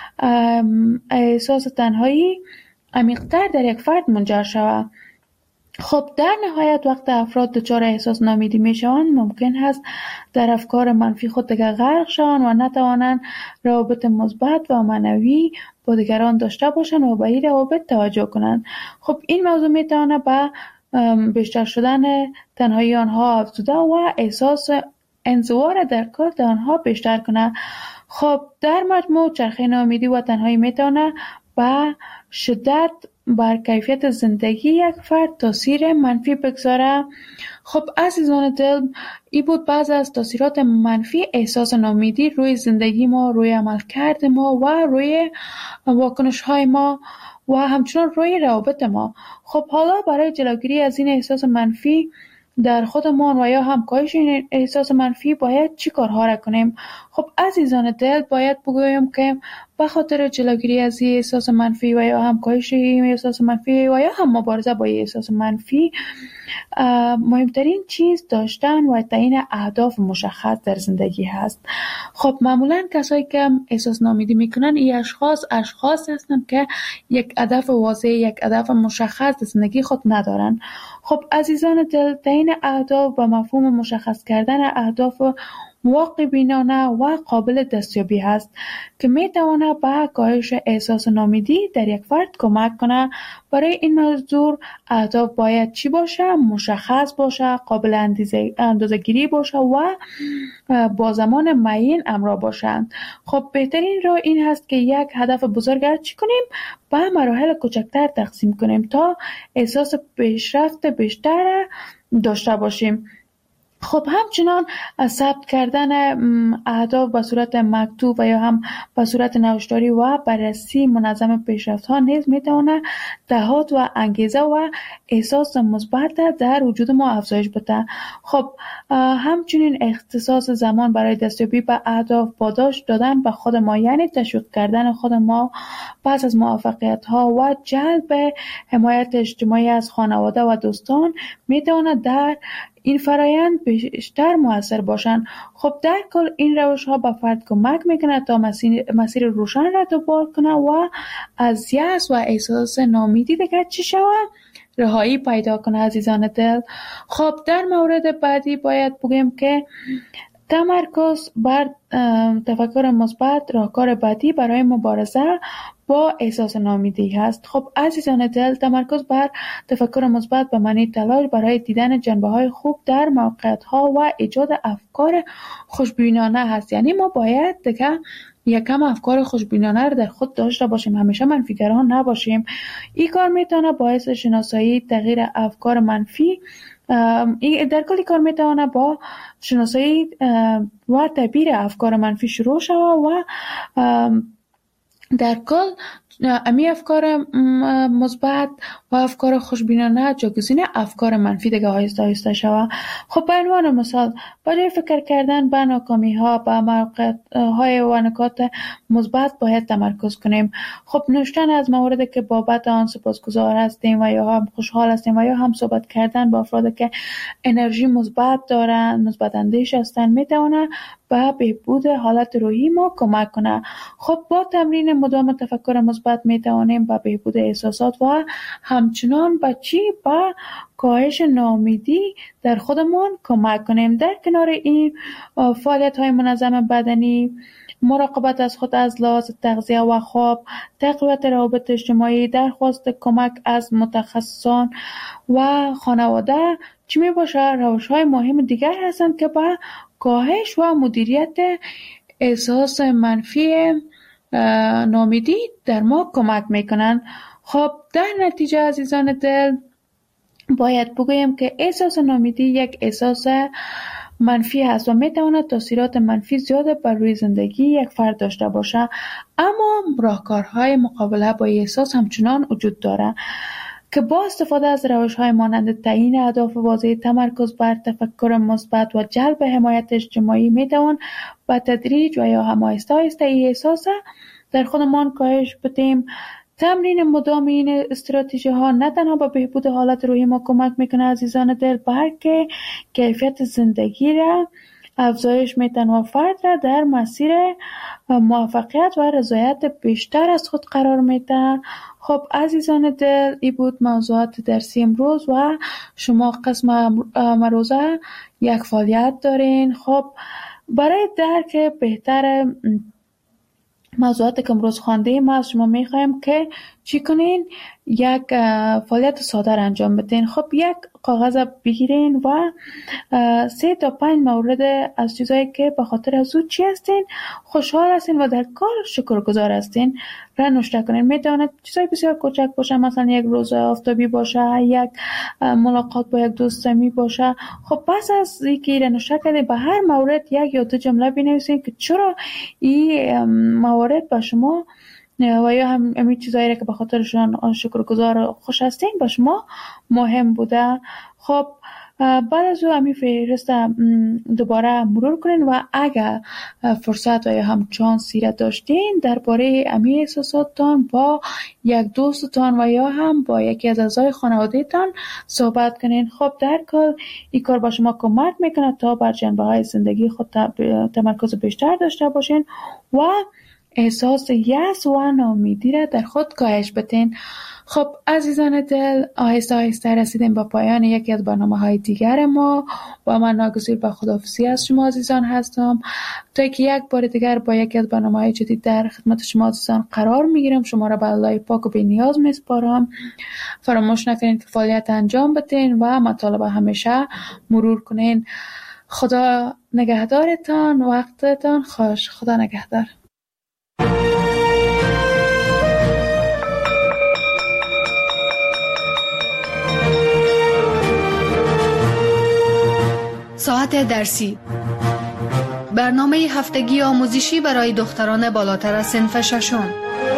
احساس تنهایی عمیق‌تر در یک فرد منجر شود. خب در نهایت وقت افراد دچار احساس ناامیدی میشوند ممکن است در افکار منفی خود دیگر غرق شوند و نتوانند روابط مثبت و معنوی با دیگران داشته باشند و به این روابط توجه کنند. خب این موضوع میتونه به بیشتر شدن تنهایی آنها افزوده و احساس انزوا را در کل آنها بیشتر کنه. خب در مجموع چرخه ناامیدی و تنهایی میتونه به شدت بر کیفیت زندگی یک فرد تاثیر منفی بگذاره. خب عزیزان دل، این بود بعض از تاثیرات منفی احساس ناامیدی روی زندگی ما، روی عملکرد ما و روی واکنش های ما و همچنان روی روابط ما. خب حالا برای جلوگیری از این احساس منفی در خودمان و یا هم کاهش این احساس منفی باید چی کارها را کنیم؟ خب عزیزان دل، باید بگویم که به خاطر جلوگیری از این احساس منفی و یا هم کاهش این احساس منفی و یا هم مبارزه با این احساس منفی مهمترین چیز داشتن و تعیین اهداف مشخص در زندگی هست. خب معمولا کسایی که احساس ناامیدی میکنن این اشخاص هستن که یک هدف واضح، یک هدف مشخص در زندگی خود ندارن. خب عزیزان دل، تعیین اهداف و مفهوم مشخص کردن اهداف واقع بینانه و قابل دستیابی هست که میتونه به کاهش احساس ناامیدی در یک فرد کمک کنه. برای این موضوع اهداف باید چی باشه؟ مشخص باشه، قابل اندازه‌گیری باشه و با زمان معین همراه باشند. خب بهترین راه این هست که یک هدف بزرگ را چی کنیم؟ به مراحل کوچکتر تقسیم کنیم تا احساس پیشرفت بیشتر داشته باشیم. خب همچنان ثبت کردن اهداف به صورت مکتوب و یا هم به صورت نوشتاری و بررسی منظم پیشرفت ها نیز میتونه دهات و انگیزه و احساس مثبت در وجود ما افزایش بده. خب همچنین اختصاص زمان برای دستیابی به اهداف، پاداش دادن به خود ما، یعنی تشویق کردن خود ما پس از موفقیت ها و جلب حمایت اجتماعی از خانواده و دوستان میتونه در این فرایند بیشتر مؤثر باشند. خب در کل این روش ها به فرد کمک میکنه تا مسیر روشن را دنبال کنه و از یأس و احساس ناامیدی دیگر چی شود رهایی پیدا کنه. عزیزان دل، خب در مورد بعدی باید بگیم که تمرکز بر تفکر مثبت راهکار بعدی برای مبارزه با احساس ناامیدی هست. خب عزیزان دل، تمرکز بر تفکر مثبت به معنی تلاش برای دیدن جنبه‌های خوب در موقعیت‌ها و ایجاد افکار خوشبینانه هست. یعنی ما باید دیگه یکم افکار خوشبینانه رو در خود داشته باشیم، همیشه منفیگران نباشیم. این کار میتونه باعث شناسایی تغییر افکار منفی در کلی کار میتونه با شناسایی و تعبیر افکار منفی شروع شود و در کل امی افکار مثبت و افکار خوشبینانه جایگزین افکار منفی دیگه آهسته آهسته شود. خب به عنوان مثال برای فکر کردن به ناکامی ها، به موقعیت های و نکات مثبت باید تمرکز کنیم. خب نوشتن از موردی که بابت آن سپاسگزار هستیم و یا هم خوشحال هستیم و یا هم صحبت کردن با افرادی که انرژی مثبت دارن، مثبت اندیش هستن، میتونه به بهبود حالت روحی ما کمک کنه. خب با تمرین مدام تفکر مثبت میتوانیم به بهبود احساسات و همچنان به کاهش ناامیدی در خودمان کمک کنیم. در کنار این فعالیت های منظم بدنی، مراقبت از خود از لحاظ تغذیه و خواب، تقویت روابط اجتماعی، درخواست کمک از متخصصان و خانواده چی می باشه روش های مهم دیگر هستند که به کاهش و مدیریت احساس منفی ناامیدی در ما کمک میکنن. خب در نتیجه عزیزان دل باید بگویم که احساس ناامیدی یک احساس منفی هست و میتواند تاثیرات منفی زیاد بر روی زندگی یک فرد داشته باشه، اما راهکارهای مقابله با احساس همچنان وجود داره که با استفاده از روش‌های مانند تعیین اهداف واضح، تمرکز بر تفکر مثبت و جلب حمایت اجتماعی میتوان با تدریج و یا هم آهسته آهسته این احساس در خودمان کاهش بدیم. تمرین مدام این استراتژی ها نه تنها به بهبود حالت روحی ما کمک میکنه عزیزان دل، بلکه کیفیت زندگی را افزایش میتن و فرد را در مسیر موفقیت و رضایت بیشتر از خود قرار میده. خب عزیزان دل، این بود موضوعات درسی امروز و شما قسم امروزه یک فعالیت دارین. خب برای درک بهتر موضوعاتی که امروز خوانده ما از شما میخوایم که چی کنین؟ یک فعالیت ساده انجام بدین. خب یک کاغذ بگیرین و 3 تا 5 مورد از چیزایی که به خاطر از او چی هستین خوشحال هستین و در کار شکرگزار هستین را نوشته کنین. میتواند چیزای بسیار کوچک باشه، مثلا یک روز آفتابی باشه، یک ملاقات با یک دوست صمیمی باشه. خب پس از اینکه را نوشته کردین به هر مورد یک یا دو جمله بنویسین که چرا این موارد به شما و یا همین چیزایی که به خاطرشان شکرگزار خوش هستین به شما مهم بوده. خب بعد از او همین فهرست دوباره مرور کنین و اگر فرصت و یا هم چانسی را داشتین درباره همین احساساتتان با یک دوستتان و یا هم با یکی از اعضای خانواده‌تان صحبت کنین. خب در کل این کار با شما کمک میکنه تا بر جنبه‌های زندگی خود تمرکز بیشتر داشته باشین و احساس یأس و ناامیدی را در خود کاهش بدین. خب عزیزان دل، آهسته آهسته رسیدیم به پایان یکی از برنامه‌های دیگر ما و من ناگزیر به خداحافظی از شما عزیزان هستم تا که یک بار دیگر با یکی از برنامه‌های جدید در خدمت شما عزیزان قرار میگیرم. شما را به الله پاک و بی‌نیاز میسپارم. فراموش نکنید که فعالیت انجام بدین و مطالب همیشه مرور کنین. خدا نگهدارتان، وقتتان خوش. خدا نگهدار. ساعت ساعت درسی، برنامه هفتگی آموزشی برای دختران بالاتر از صنف ششم.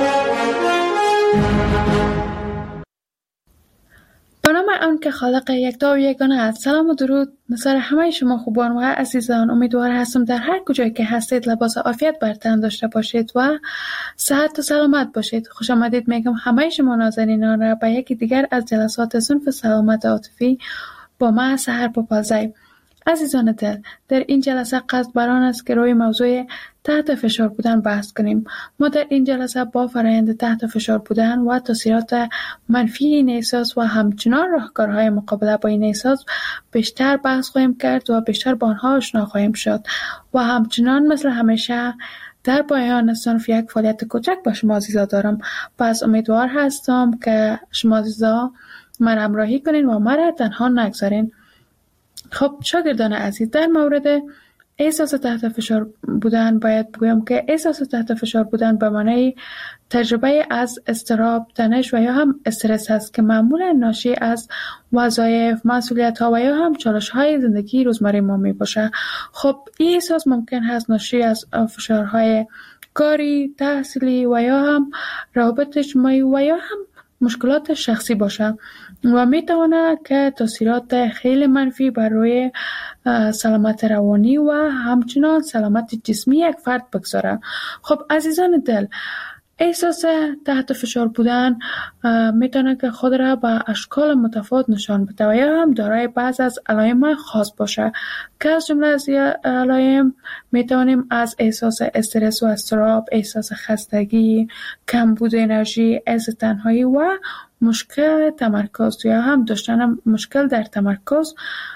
به نام آن که خالق یکتا و یگانه است. سلام و درود نثار همه شما خوبان و عزیزان. امیدوار هستم در هر کجایی که هستید لباس عافیت بر تن داشته باشید و صحت و سلامت باشید. خوش آمدید میگم همه شما نازنینان را به یکی دیگر از جلسات صنف سلامت عاطفی با من سحر پاپازی. عزیزان دل، در این جلسه قصد بر آن است که روی موضوع تحت فشار بودن بحث کنیم. ما در این جلسه با فرآیند تحت فشار بودن و تاثیرات منفی این احساس و همچنان راهکارهای مقابله با این احساس بیشتر بحث خواهیم کرد و بیشتر با آنها آشنا خواهیم شد و همچنان مثل همیشه در پایان صنف یک فعالیت کوچک با شما عزیزا دارم. پس امیدوار هستم که شما عزیزا من همراهی کنین و مرا تنها نگذارین. خب شاگردان عزیز، در مورد احساس تحت فشار بودن باید بگویم که احساس تحت فشار بودن به معنای تجربه از اضطراب، تنش و یا هم استرس است که معمولا ناشی از وظایف، مسئولیت‌ها و یا هم چالش‌های زندگی روزمره ما میباشه. خب این احساس ممکن هست ناشی از فشارهای کاری، تحصیلی و یا هم روابط اجتماعی و یا هم مشکلات شخصی باشه و میتونه که تاثیرات خیلی منفی بر روی سلامت روانی و همچنان سلامت جسمی یک فرد بگذاره. خب عزیزان دل، احساس تحت فشار بودن میتونه که خود را به اشکال متفاوت نشان بده و یا هم دارای بعض از علائم خاص باشه که از جمله از علائم میتونیم از احساس استرس و اضطراب، احساس خستگی، کمبود انرژی، احساس تنهایی و مشکل تمرکز یا هم داشتن مشکل در تمرکز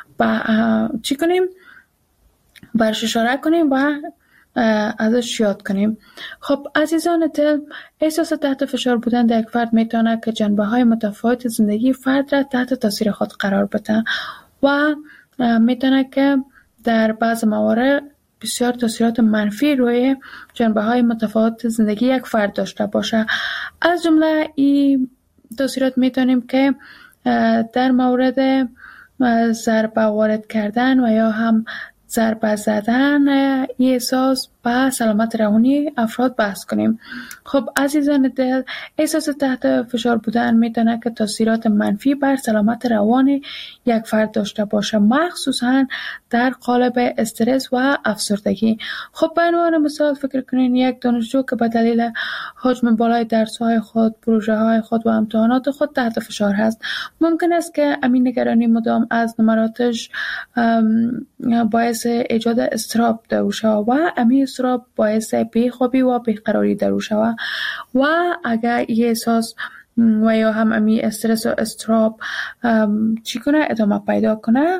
چی کنیم؟ برش اشاره کنیم و ازش یاد کنیم. خب عزیزان دل، احساس تحت فشار بودن در یک فرد میتونه که جنبه‌های متفاوت زندگی فرد را تحت تاثیر خود قرار بده و میتونه که در بعض موارد بسیار تاثیرات منفی روی جنبه‌های متفاوت زندگی یک فرد داشته باشه. از جمله این تاثیرات میتونیم که در مورد ضربه وارد کردن و یا هم ضربه زدن این احساس به سلامت روانی افراد بحث کنیم. خب عزیزان دل، احساس تحت فشار بودن میتونه که تاثیرات منفی بر سلامت روان یک فرد داشته باشه، مخصوصا در قالب استرس و افسردگی. خب به عنوان مثال فکر کنین یک دانشجو که به دلیل حجم بالای درس‌های خود، پروژه‌های خود و امتحانات خود تحت فشار هست. ممکن است که امین نگرانی مدام از نمراتش باعث ایجاد اضطراب در او شود و امین اضطراب باعث بیخوابی و بیقراری در او شود و اگر این احساس و یا هم امین استرس و اضطراب چی کنه ادامه پیدا کنه،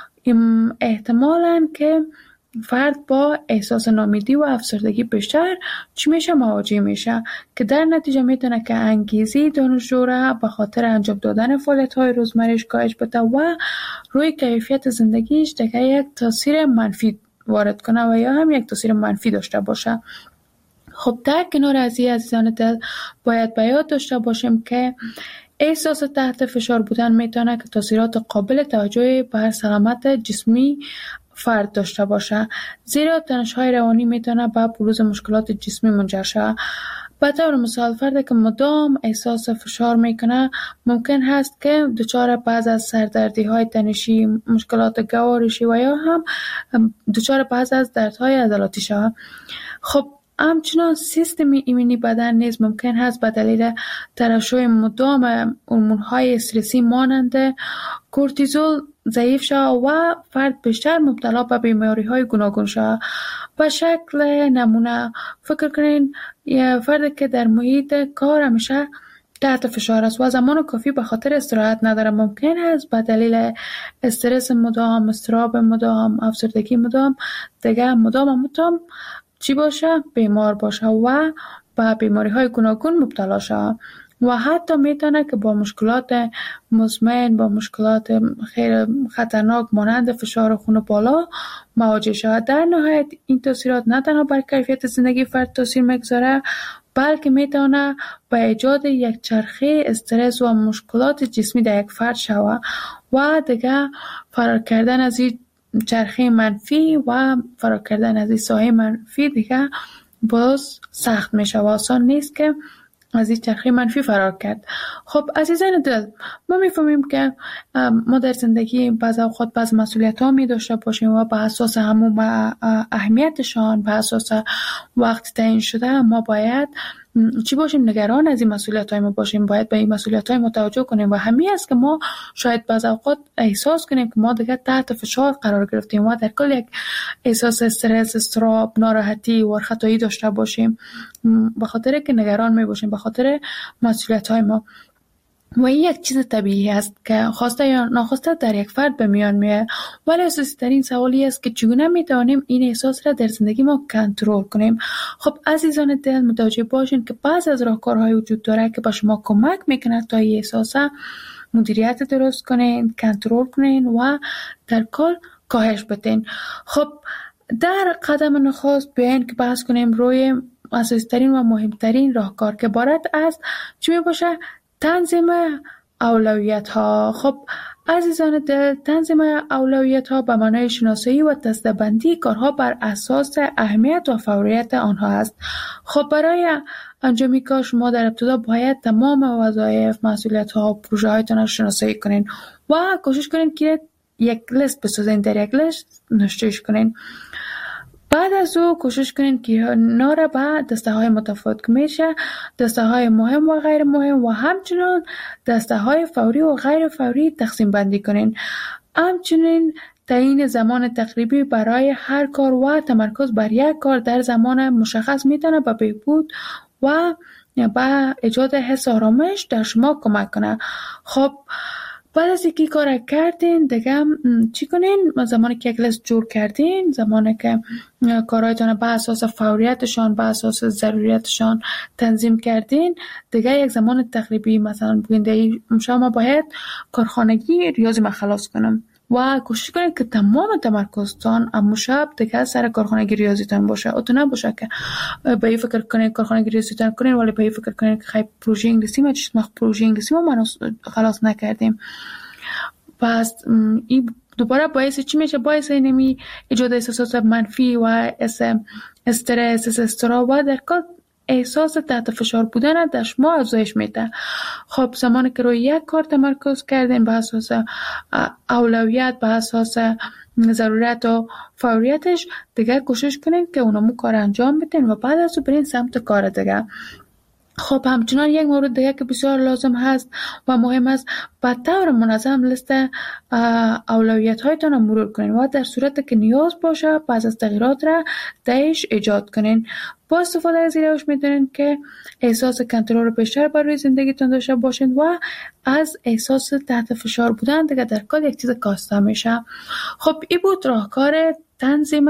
احتمالاً که فرد با احساس ناامیدی و افسردگی بیشتر چی میشه مواجه میشه که در نتیجه میتونه که انگیزی دانشجو را به خاطر انجام دادن فعالیت‌های روزمره‌اش کاهش بده و روی کیفیت زندگیش دیگه یک تاثیر منفی وارد کنه و یا هم یک تاثیر منفی داشته باشه. خب در کنار از این عزیزان دل باید به یاد داشته باشیم که احساس تحت فشار بودن میتونه که تاثیرات قابل توجهی بر سلامت جسمی فرد داشته باشه، زیرا تنش‌های روانی میتونه به بروز مشکلات جسمی منجر شود. به طور مثال فردی که مدام احساس فشار میکنه ممکن هست که دچار بعض از سردردی‌های تنشی، مشکلات گوارشی و یا هم دچار بعض از دردهای عضلاتی شود. خب همچنان سیستم ایمنی بدن نیز ممکن هست به دلیل ترشح مدام هورمون‌های استرسی مانند کورتیزول ضعیف شود و فرد بیشتر مبتلا به بیماری‌های گوناگون شود. به شکل نمونه فکر کنین یه فردی که در محیط کار همیشه تحت فشار است و زمان کافی به خاطر استراحت نداره، ممکن است به دلیل استرس مدام، اضطراب مدام، افسردگی مدام دیگه مدام چی باشه؟ بیمار باشه و به بیماری‌های گوناگون مبتلا شود و حتی میتونه که با مشکلات مزمن، با مشکلات خیلی خطرناک مانند فشار خون بالا مواجه شود. در نهایت این تاثیرات نه تنها بر کیفیت زندگی فرد تاثیر میگذاره، بلکه میتونه به ایجاد یک چرخه استرس و مشکلات جسمی در یک فرد شود و دیگه فرار کردن از این چرخه منفی و فرار کردن از این سایه منفی دیگه باز سخت میشه و آسان نیست که از این چرخه منفی فرار کرد. خب عزیزان دل، ما میفهمیم که ما در زندگی بعض اوقات بعض مسئولیت ها می داشته باشیم و به اساس همون اهمیتشان، به اساس وقت تعیین شده ما باید چی باشیم؟ نگران از این مسئولیت های ما باشیم، باید به این مسئولیت های ما توجه کنیم و همین است که ما شاید بعض اوقات احساس کنیم که ما دیگه تحت فشار قرار گرفتیم و در کل یک احساس استرس، اضطراب، ناراحتی و خطایی داشته باشیم به خاطر که نگران می باشیم به خاطر مسئولیت های ما. و این یک چیز طبیعی است که خواسته یا ناخواسته در یک فرد به میان میاد، ولی اساسی ترین سوالی است که چگونه میتوانیم این احساس را در زندگی ما کنترل کنیم. خب عزیزان دل، متوجه باشین که بعضی از راهکارهای وجود داره که به شما کمک میکنه تا این احساس مدیریت درست کنین، کنترل کنین و در کل کاهش بدین. خب در قدم نخست بیاین که بحث کنیم روی اساسی ترین و مهمترین راهکار که عبارت از چی میباشه؟ تنظیم اولویت ها. خب عزیزان دل، تنظیم اولویت ها به معنای شناسایی و دسته‌بندی کارها بر اساس اهمیت و فوریت آنها است. خب برای انجام کار شما در ابتدا باید تمام وظایف، مسئولیت ها و پروژه هایتان را شناسایی کنین و کوشش کنین که یک لیست بسازین، در یک لیست نوشتهش کنین. بعد از او کوشش کنین که ناره به دسته های متفاوت که میشه دسته های مهم و غیر مهم و همچنین دسته های فوری و غیر فوری تقسیم بندی کنین. همچنین تعیین زمان تقریبی برای هر کار و تمرکز بر یک کار در زمان مشخص میتونه به بهبود و به ایجاد حس آرامش در شما کمک کنه. خب بعد از اینکه کار کردین دیگه چی کنین؟ زمانی که یک لیست جور کردین، زمانی که کارهایتان به اساس فوریتشان، به اساس ضروریتشان تنظیم کردین، دیگه یک زمان تقریبی مثلا بگین شما باید کارخانگی ریاضی ما خلاص کنم و کوشش کنید که تمام تمرکزتان امو شب دیگه سر کارخانگی ریاضیتان باشه. او تو نباشه که به این فکر کنید کارخانگی ریاضیتان کنید ولی به این فکر کنید که خیلی پروژه انگلیسی ما پروژه انگلیسی ما خلاص نکردیم. پس این دوباره باعث چی میشه؟ باعث اینمی ایجاد احساسات منفی و استرس، اضطراب و در کل احساس تحت فشار بودن در شما افزایش میده. خب زمانی که روی یک کار تمرکز کردین به اساس اولویت، به اساس ضرورت و فوریتش، دیگه کوشش کنین که اونمو کار انجام بدین و بعد از اون برین سمت کار دیگه. خب همچنان یک مورد دیگه که بسیار لازم هست و مهم است، به طور منظم لیست اولویت هایتان رو مرور کنین و در صورت که نیاز باشه بعض از تغییرات را درش ایجاد کنین. با استفاده از این روش میتونین که احساس کنترل بیشتر بر روی زندگیتون داشته باشین و از احساس تحت فشار بودن دیگه در کل یک چیز کاسته میشه. خب این بود راهکار تنظیم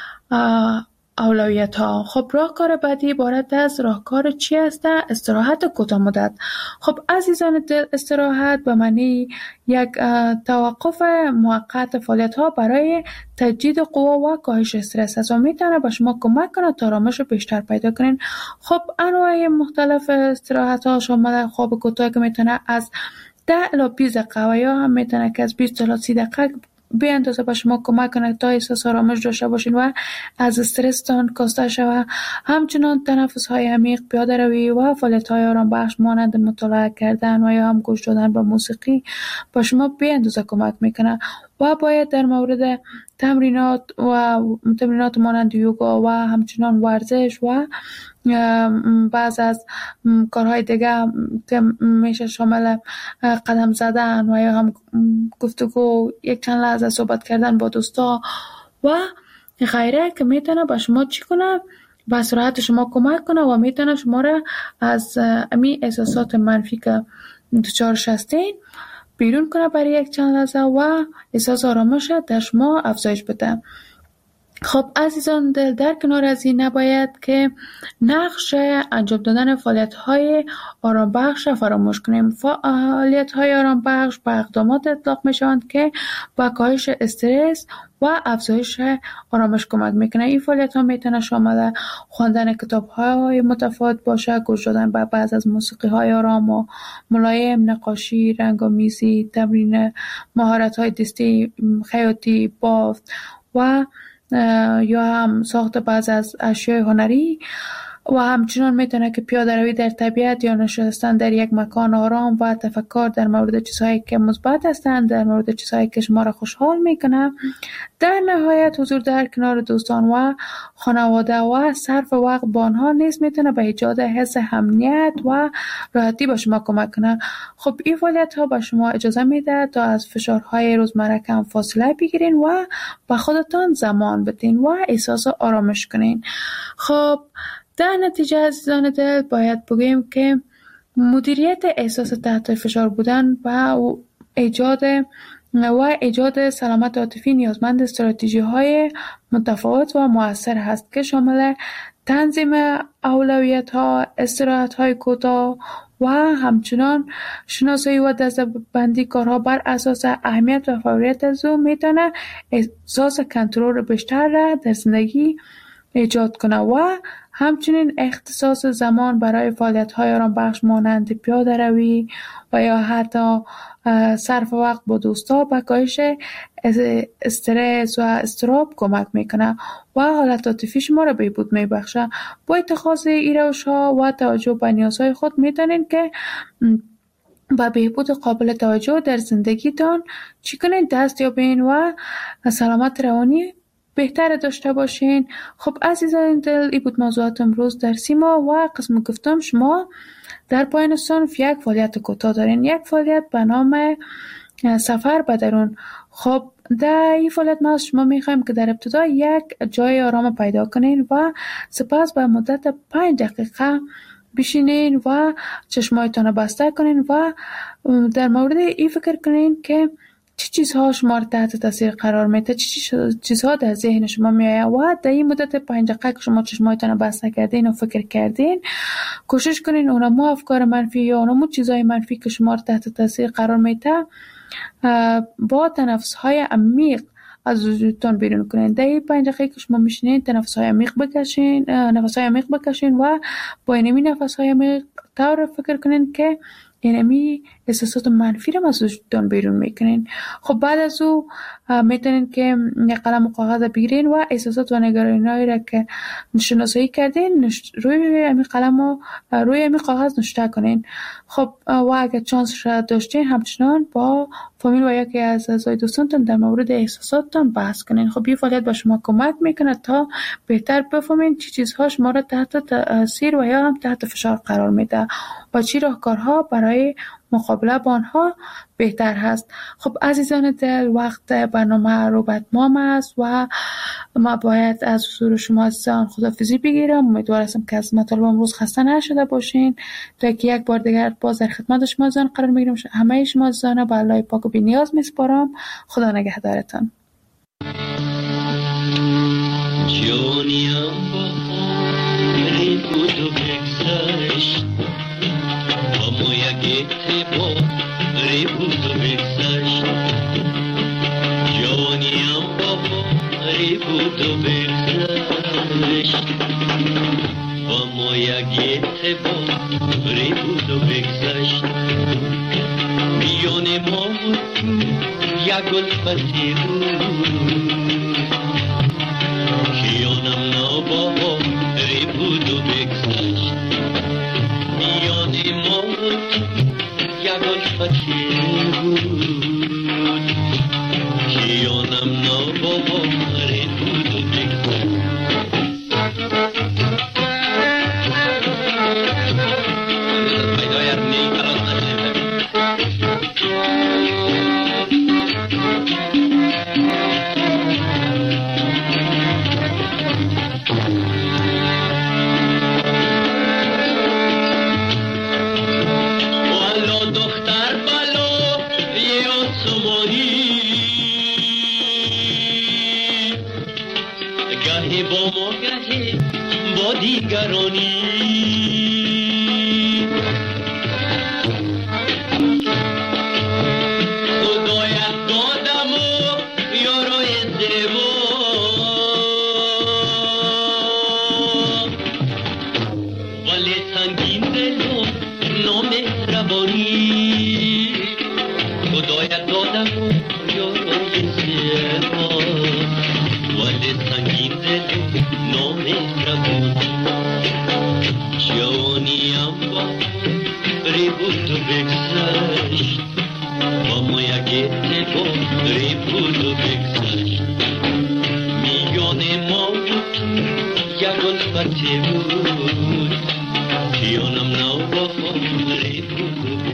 اولویت ها. خب راهکار بعدی عبارت از راهکار چی است؟ استراحت کوتاه مدت. خب عزیزان دل، استراحت به معنی یک توقف موقت فعالیت ها برای تجدید قوا و کاهش استرس است و میتونه به شما کمک کنه تا آرامش بیشتر پیدا کنین. خب انواع مختلف استراحت ها شامل خواب کوتاه که میتونه از 10 الی 20 دقیقه و یا هم میتونه که از 20 تا 30 دقیقه به اندازه به شما کمک کنه تا احساس آرامش داشته باشین و از استرستان کاسته شوه. همچنان تنفس های عمیق، پیاده روی و فعالیت های آرام بخش مانند مطالعه کردن و یا هم گوش دادن به موسیقی به شما به اندازه کمک میکنه. و باید در مورد تمرینات مانند یوگا و همچنان ورزش و بعض از کارهای دیگه که میشه شامل قدم زدن و یا هم گفتگو، یک چند لحظه صحبت کردن با دوستا و غیره که میتونه با شما چی کنه؟ به استراحت شما کمک کنه و میتونه شما را از امی احساسات منفی که دچارش هستین بیرون کنه برای یک چند لحظه و احساس آرامش در شما افزایش بده. خب عزیزان دل، در کنار از این نباید که نقش انجام دادن فعالیت‌های آرامبخش فراموش کنیم. فعالیت‌های آرامبخش به اقدامات اطلاق می‌شوند که به کاهش استرس و افزایش آرامش کمک میکنه. این فعالیت‌ها میتونه شامل خواندن کتاب‌های متفاوت باشه، گوش دادن به بعض از موسیقی‌های آرام و ملایم، نقاشی، رنگ‌آمیزی، تمرین مهارت‌های دستی، خیاطی، بافت و یا هم ساخت بعض از اشیاء هنری و همچنان میتونه که پیاده روی در طبیعت یا نشستن در یک مکان آرام و تفکر در مورد چیزهایی که مثبت هستند، در مورد چیزهایی که شما را خوشحال میکنه. در نهایت حضور در کنار دوستان و خانواده و صرف وقت با آنها نیز میتونه به ایجاد حس امنیت و راحتی به شما کمک کنه. خب این فعالیت ها به شما اجازه میده تا از فشارهای روزمره کم فاصله بگیرین و به خودتان زمان بدین و احساس آرامش کنین. خب در نتیجه عزیزان دل باید بگوییم که مدیریت احساس تحت فشار بودن و ایجاد سلامت عاطفی نیازمند استراتژی‌های متفاوت و مؤثر هست که شامل تنظیم اولویت‌ها، استراحت‌های کوتاه و همچنان شناسایی و دسته‌بندی کارها بر اساس اهمیت و فوریت از او میتونه احساس کنترل بیشتر را در زندگی ایجاد کنه و همچنین اختصاص زمان برای فعالیت‌های آرامبخش مانند پیاده روی و یا حتی صرف وقت با دوستا به کاهش استرس و اضطراب کمک میکنه و حالت عاطفی شما را بهبود میبخشه. با اتخاذ این روش‌ها و توجه به نیازهای خود میتونین که با بهبود قابل توجه در زندگیتان چی کنین دست یابین و سلامت روانی بهتر داشته باشین. خب عزیزان دل، این بود موضوعات امروز در سیما و قسم گفتم شما در پایان صنف یک فعالیت کوتاه دارین، یک فعالیت به نام سفر به درون. خب در این فعالیت ما از شما میخوایم که در ابتدا یک جای آرام پیدا کنین و سپس به مدت 5 دقیقه بشینین و چشمایتان بسته کنین و در مورد این فکر کنین که چه چیزها شما را تحت تاثیر قرار میده، چه چیزها در ذهن شما میآید و در این مدت 5 دقیقه که شما چشمایتان بسته کردین و فکر کردین کوشش کنین اونمو افکار منفی یا اونمو چیزهای منفی که شما را تحت تاثیر قرار میده با تنفس‌های عمیق از وجودتان بیرون کنین. در این 5 دقیقه که شما میشینین نفس‌های عمیق بکشین و با این نفس‌های عمیق طور فکر کنین که اینمی احساسات منفی رو از وجودتان بیرون میکنین. خب بعد از او میتونین که یک قلم و کاغذ بگیرین و احساسات و نگرانی‌هایی را که شناسایی کردین روی امی قلم و روی امی کاغذ نوشته کنین. خب و اگر چانس را داشتین همچنان با فامیل و یکی از اعضای دوستانتان در مورد احساساتتان بحث کنین. خب این فعالیت به شما کمک میکنه تا بهتر بفهمین چه چیزها شما را تحت تاثیر و یا هم تحت فشار قرار میده و چه راهکارها برای مقابله با آنها بهتر هست. خب عزیزان دل، وقت برنامه رو به اتمام است و ما باید از حضور شما عزیزان خداحافظی بگیرم. امیدوارم که از مطالب امروز خسته نشده باشین تا که یک بار دیگر باز در خدمت شما عزیزان قرار میگیرم. همه شما عزیزان به الله پاک و بی‌نیاز میسپارم. خدا نگهدارتان. جانیم باری بود و بگذشت اما یک اعتباری بود و بگذشت. جانیم باری بود و بگذشت اما یک اعتباری بود و بگذشت. میان ما یک الفتی بود خیانم ناباری بود و بگذشت. میان ما یک الفتی بود خیانم ناباری بود و بگذشت. گذشت با ما یک اتفاقی بود و بگذشت میان ما یک الفتی بود که آنم نوبهاری بود و بگذشت